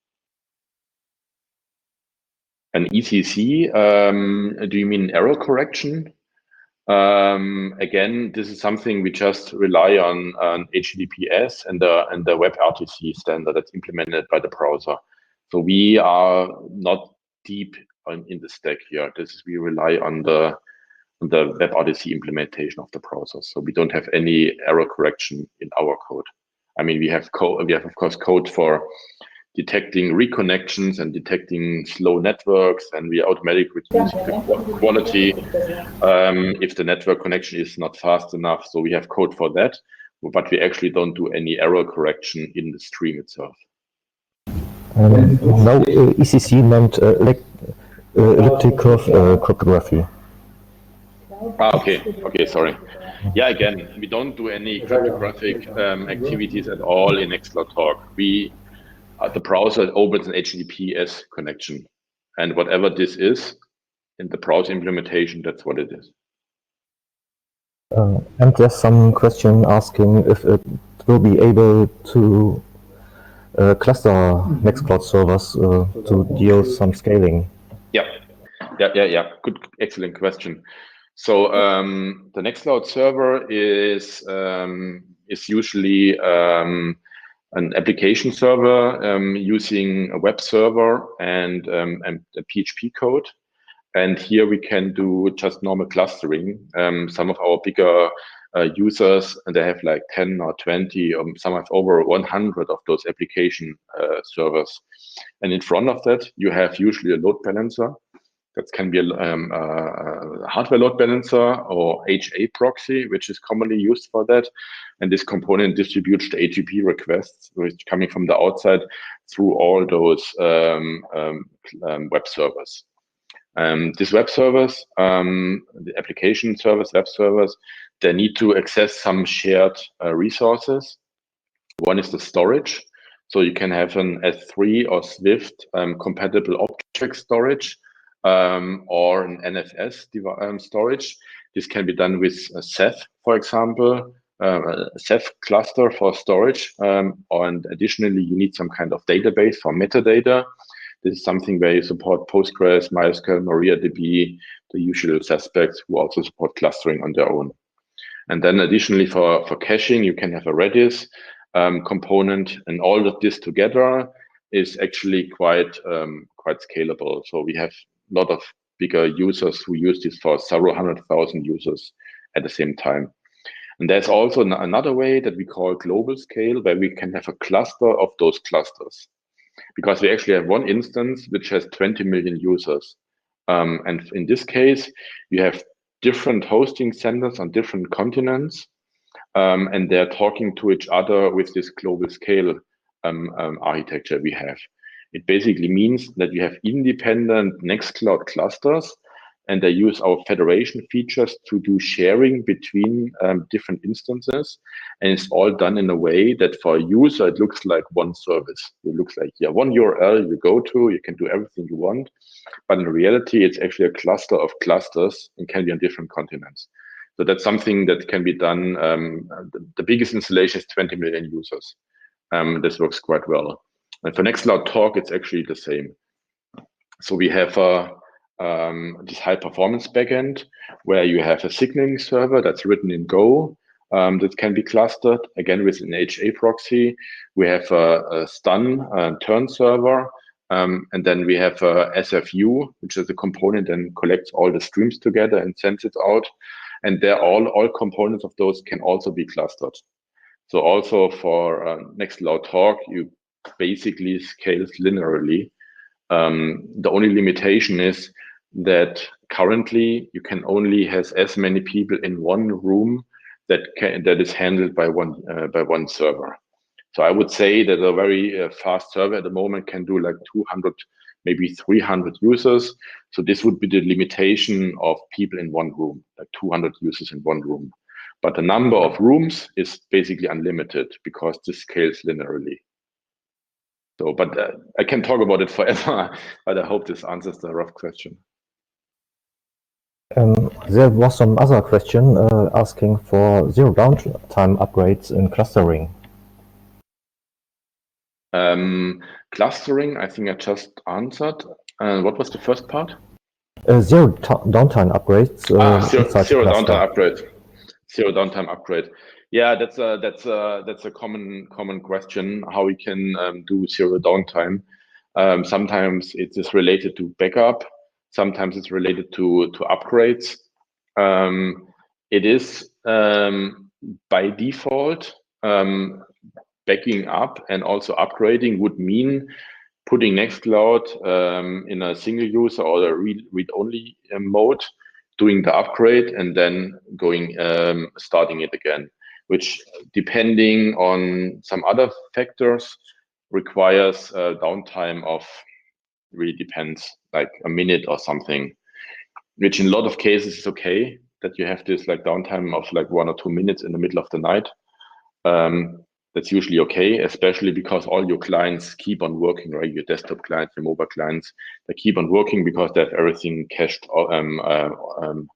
An ECC, do you mean error correction? Again, this is something we just rely on HTTPS and the WebRTC standard that's implemented by the browser. So we are not deep in the stack here. We rely on the WebRTC implementation of the browser. So we don't have any error correction in our code. I mean, we have of course code for detecting reconnections and detecting slow networks, and we automatically reduce the quality if the network connection is not fast enough. So we have code for that, but we actually don't do any error correction in the stream itself. Now ECC meant elliptic curve cryptography. Okay, sorry. Yeah, again, we don't do any cryptographic activities at all in Nextcloud Talk. The browser opens an HTTPS connection, and whatever this is in the browser implementation, that's what it is. And there's some question asking if it will be able to cluster Nextcloud servers to deal some scaling. Yeah. Good, excellent question. So the Nextcloud server is usually an application server using a web server and a PHP code. And here we can do just normal clustering. Some of our bigger users, and they have like 10 or 20, or some have over 100 of those application servers. And in front of that, you have usually a load balancer. That can be a hardware load balancer or HA proxy, which is commonly used for that. And this component distributes the HTTP requests, which is coming from the outside through all those web servers. These web servers, the application servers, web servers, they need to access some shared resources. One is the storage. So you can have an S3 or Swift compatible object storage. Or an NFS storage. This can be done with Ceph, for example, a Ceph cluster for storage. And additionally, you need some kind of database for metadata. This is something where you support Postgres, MySQL, MariaDB, the usual suspects who also support clustering on their own. And then additionally for caching, you can have a Redis component, and all of this together is actually quite scalable. So we have a lot of bigger users who use this for several 100,000 users at the same time. And there's also another way that we call global scale, where we can have a cluster of those clusters, because we actually have one instance which has 20 million users. And in this case, you have different hosting centers on different continents, and they're talking to each other with this global scale architecture we have. It basically means that we have independent Nextcloud clusters, and they use our federation features to do sharing between different instances. And it's all done in a way that for a user, it looks like one service. It looks like one URL you go to, you can do everything you want. But in reality, it's actually a cluster of clusters and can be on different continents. So that's something that can be done. The biggest installation is 20 million users. This works quite well. And for Nextcloud Talk, it's actually the same. So we have this high performance backend where you have a signaling server that's written in Go that can be clustered, again with an HA proxy. We have a stun turn server, and then we have a SFU, which is a component and collects all the streams together and sends it out. And they're all components of those can also be clustered. So also for Nextcloud Talk, you basically scales linearly. The only limitation is that currently you can only have as many people in one room that is handled by one server. So I would say that a very fast server at the moment can do like 200, maybe 300 users. So this would be the limitation of people in one room, like 200 users in one room. But the number of rooms is basically unlimited because this scales linearly. So, but I can talk about it forever, but I hope this answers the rough question. There was some other question asking for zero downtime upgrades in clustering. Clustering, I think I just answered. What was the first part? Zero downtime upgrades. Zero downtime upgrade. Zero downtime upgrade. Yeah, that's a common question. How we can do zero downtime. Sometimes it is related to backup. Sometimes it's related to upgrades. It is by default backing up and also upgrading would mean putting Nextcloud in a single user or a read-only mode, doing the upgrade, and then going starting it again, which depending on some other factors requires a downtime of, really depends, like a minute or something, which in a lot of cases is okay that you have this like downtime of like 1 or 2 minutes in the middle of the night. That's usually okay, especially because all your clients keep on working, right? Your desktop clients, your mobile clients, they keep on working because they have everything cached offline.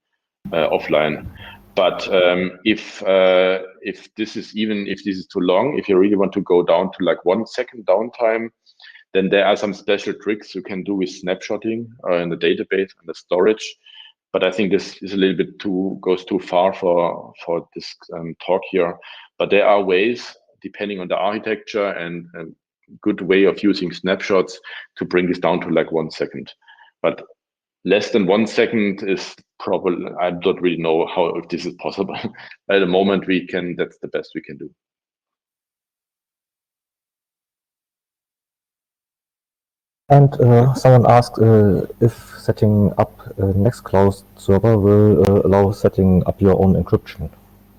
But if this is too long, if you really want to go down to like 1 second downtime, then there are some special tricks you can do with snapshotting in the database and the storage. But I think this is a little bit goes too far for this talk here. But there are ways, depending on the architecture and good way of using snapshots, to bring this down to like 1 second. But less than 1 second is probably, I don't really know if this is possible. At the moment that's the best we can do. And someone asked if setting up a Nextcloud server will allow setting up your own encryption.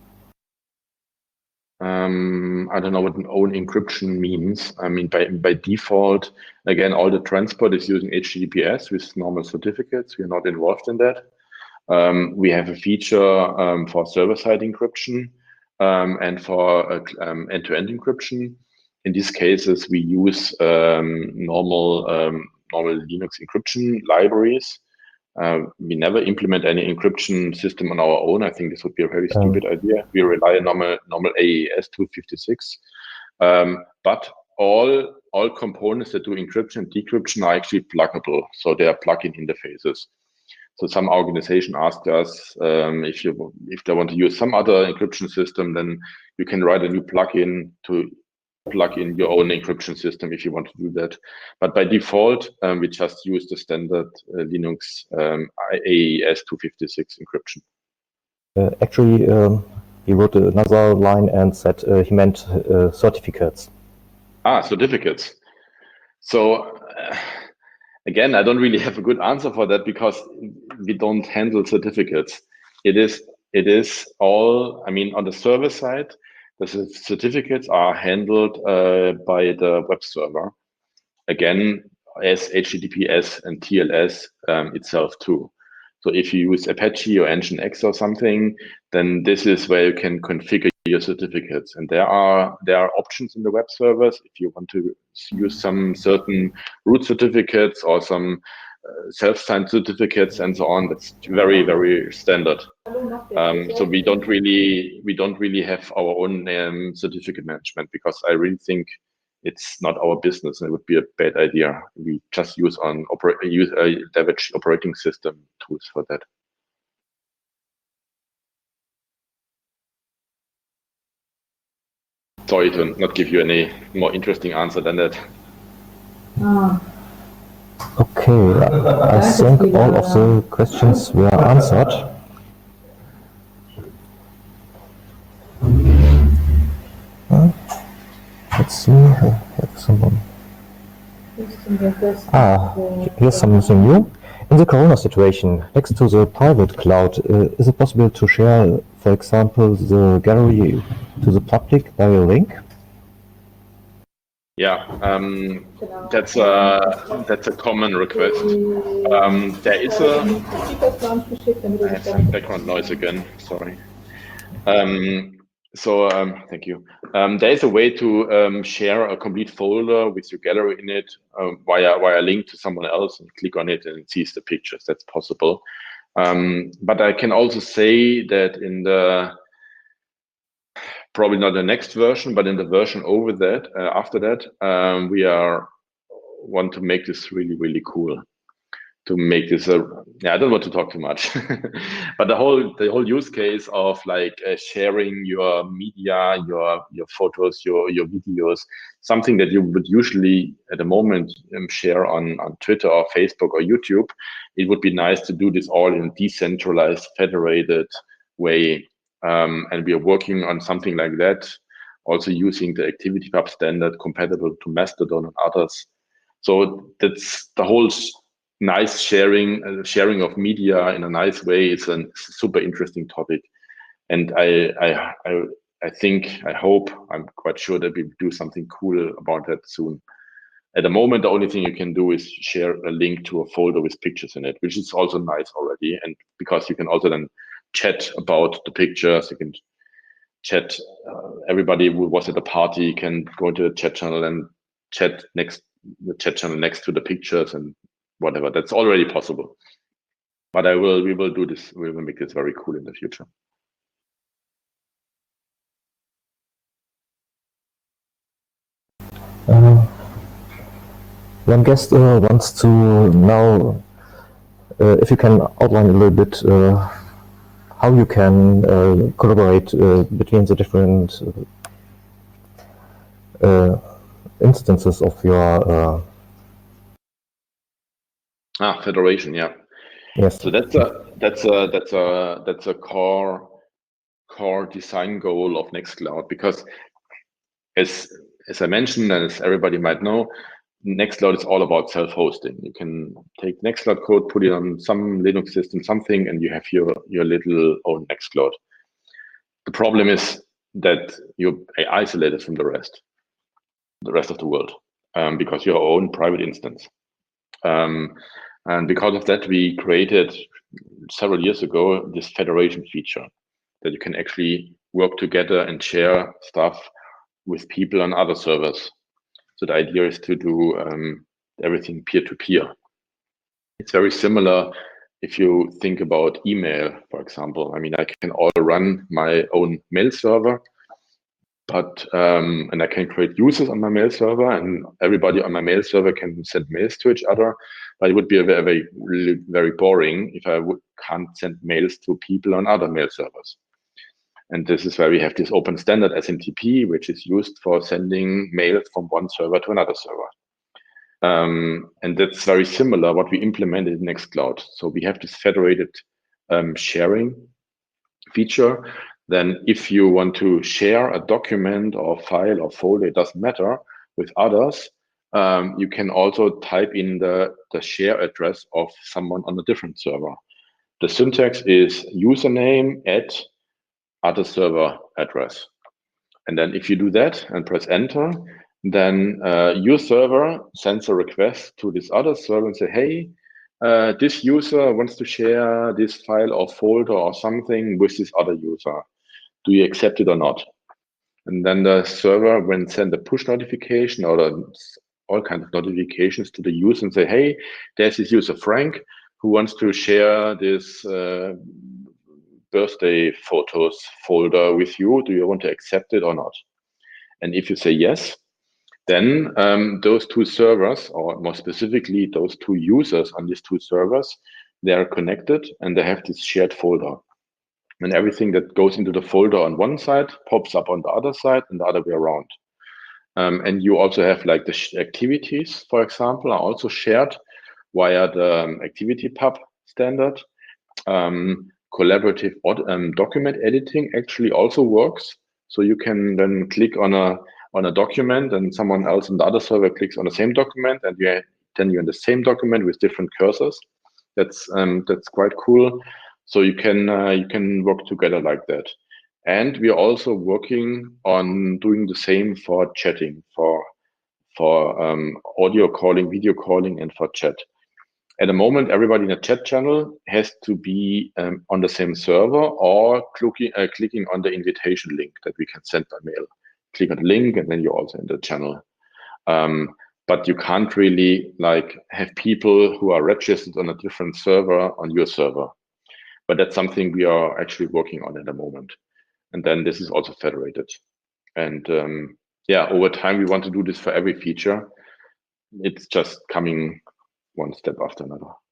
I don't know what an own encryption means. I mean, by default, again, all the transport is using HTTPS with normal certificates. We are not involved in that. We have a feature for server-side encryption and for end-to-end encryption. In these cases, we use normal Linux encryption libraries. We never implement any encryption system on our own. I think this would be a very stupid idea. We rely on normal AES 256. But all components that do encryption and decryption are actually pluggable. So they are plug-in interfaces. So some organization asked us if they want to use some other encryption system, then you can write a new plugin to plug in your own encryption system if you want to do that. But by default, we just use the standard Linux AES 256 encryption. Actually, he wrote another line and said he meant certificates. Certificates. So again, I don't really have a good answer for that because we don't handle certificates. It is all, I mean, on the server side, the certificates are handled by the web server. Again, as HTTPS and TLS itself too. So if you use Apache or Nginx or something, then this is where you can configure your certificates. And there are options in the web servers if you want to use some certain root certificates or some self-signed certificates and so on. That's very, very standard. So we don't really have our own certificate management because I really think it's not our business and it would be a bad idea. We just use leverage operating system tools for that. Sorry to not give you any more interesting answer than that. Okay, I think all of the questions were answered. Let's see, I have someone. Here's something new. In the Corona situation, next to the private cloud, is it possible to share, for example, the gallery to the public by a link? Yeah, that's a common request. There is I have some background noise again. Sorry. Thank you. There is a way to share a complete folder with your gallery in it via link to someone else and click on it and it sees the pictures. That's possible. But I can also say that in the probably not the next version, but in the version over that after that, we want to make this really cool. To make this I don't want to talk too much, but the whole use case of like sharing your media, your photos, your videos, something that you would usually at the moment share on Twitter or Facebook or YouTube, it would be nice to do this all in a decentralized, federated way. And we are working on something like that, also using the ActivityPub standard compatible to Mastodon and others. So that's the whole nice sharing of media in a nice way. It's a super interesting topic, and I hope, I'm quite sure that we do something cool about that soon. At the moment, the only thing you can do is share a link to a folder with pictures in it, which is also nice already. And because you can also then chat about the pictures, you can chat. Everybody who was at the party can go into the chat channel and chat the chat channel next to the pictures and whatever. That's already possible. But we will do this. We will make this very cool in the future. One guest wants to know if you can outline a little bit how you can collaborate between the different instances of your federation. Yeah. Yes. So that's a core design goal of Nextcloud, because as I mentioned, and as everybody might know, Nextcloud is all about self-hosting. You can take Nextcloud code, put it on some Linux system, something, and you have your little own Nextcloud. The problem is that you're isolated from the rest of the world, because you're your own private instance. And because of that, we created several years ago this federation feature that you can actually work together and share stuff with people on other servers. So the idea is to do everything peer-to-peer. It's very similar if you think about email, for example. I mean, I can all run my own mail server, but and I can create users on my mail server, and everybody on my mail server can send mails to each other. But it would be very boring if I can't send mails to people on other mail servers. And this is where we have this open standard SMTP, which is used for sending mails from one server to another server. And that's very similar what we implemented in Nextcloud. So we have this federated sharing feature. Then if you want to share a document or file or folder, it doesn't matter, with others, you can also type in the share address of someone on a different server. The syntax is username at other server address. And then if you do that and press enter, then your server sends a request to this other server and say, hey, this user wants to share this file or folder or something with this other user. Do you accept it or not? And then the server will send a push notification or all kinds of notifications to the user and say, hey, there's this user Frank who wants to share this birthday photos folder with you. Do you want to accept it or not? And if you say yes, then those two servers, or more specifically, those two users on these two servers, they are connected and they have this shared folder. And everything that goes into the folder on one side pops up on the other side and the other way around. And you also have like the activities, for example, are also shared via the ActivityPub standard. Collaborative document editing actually also works. So you can then click on a document and someone else on the other server clicks on the same document, and then you're in the same document with different cursors. That's quite cool. So you can work together like that. And we are also working on doing the same for chatting, for audio calling, video calling, and for chat. At the moment, everybody in a chat channel has to be on the same server or clicking on the invitation link that we can send by mail. Click on the link and then you're also in the channel. But you can't really like have people who are registered on a different server on your server. But that's something we are actually working on at the moment. And then this is also federated. And yeah, over time, we want to do this for every feature. It's just coming one step after another.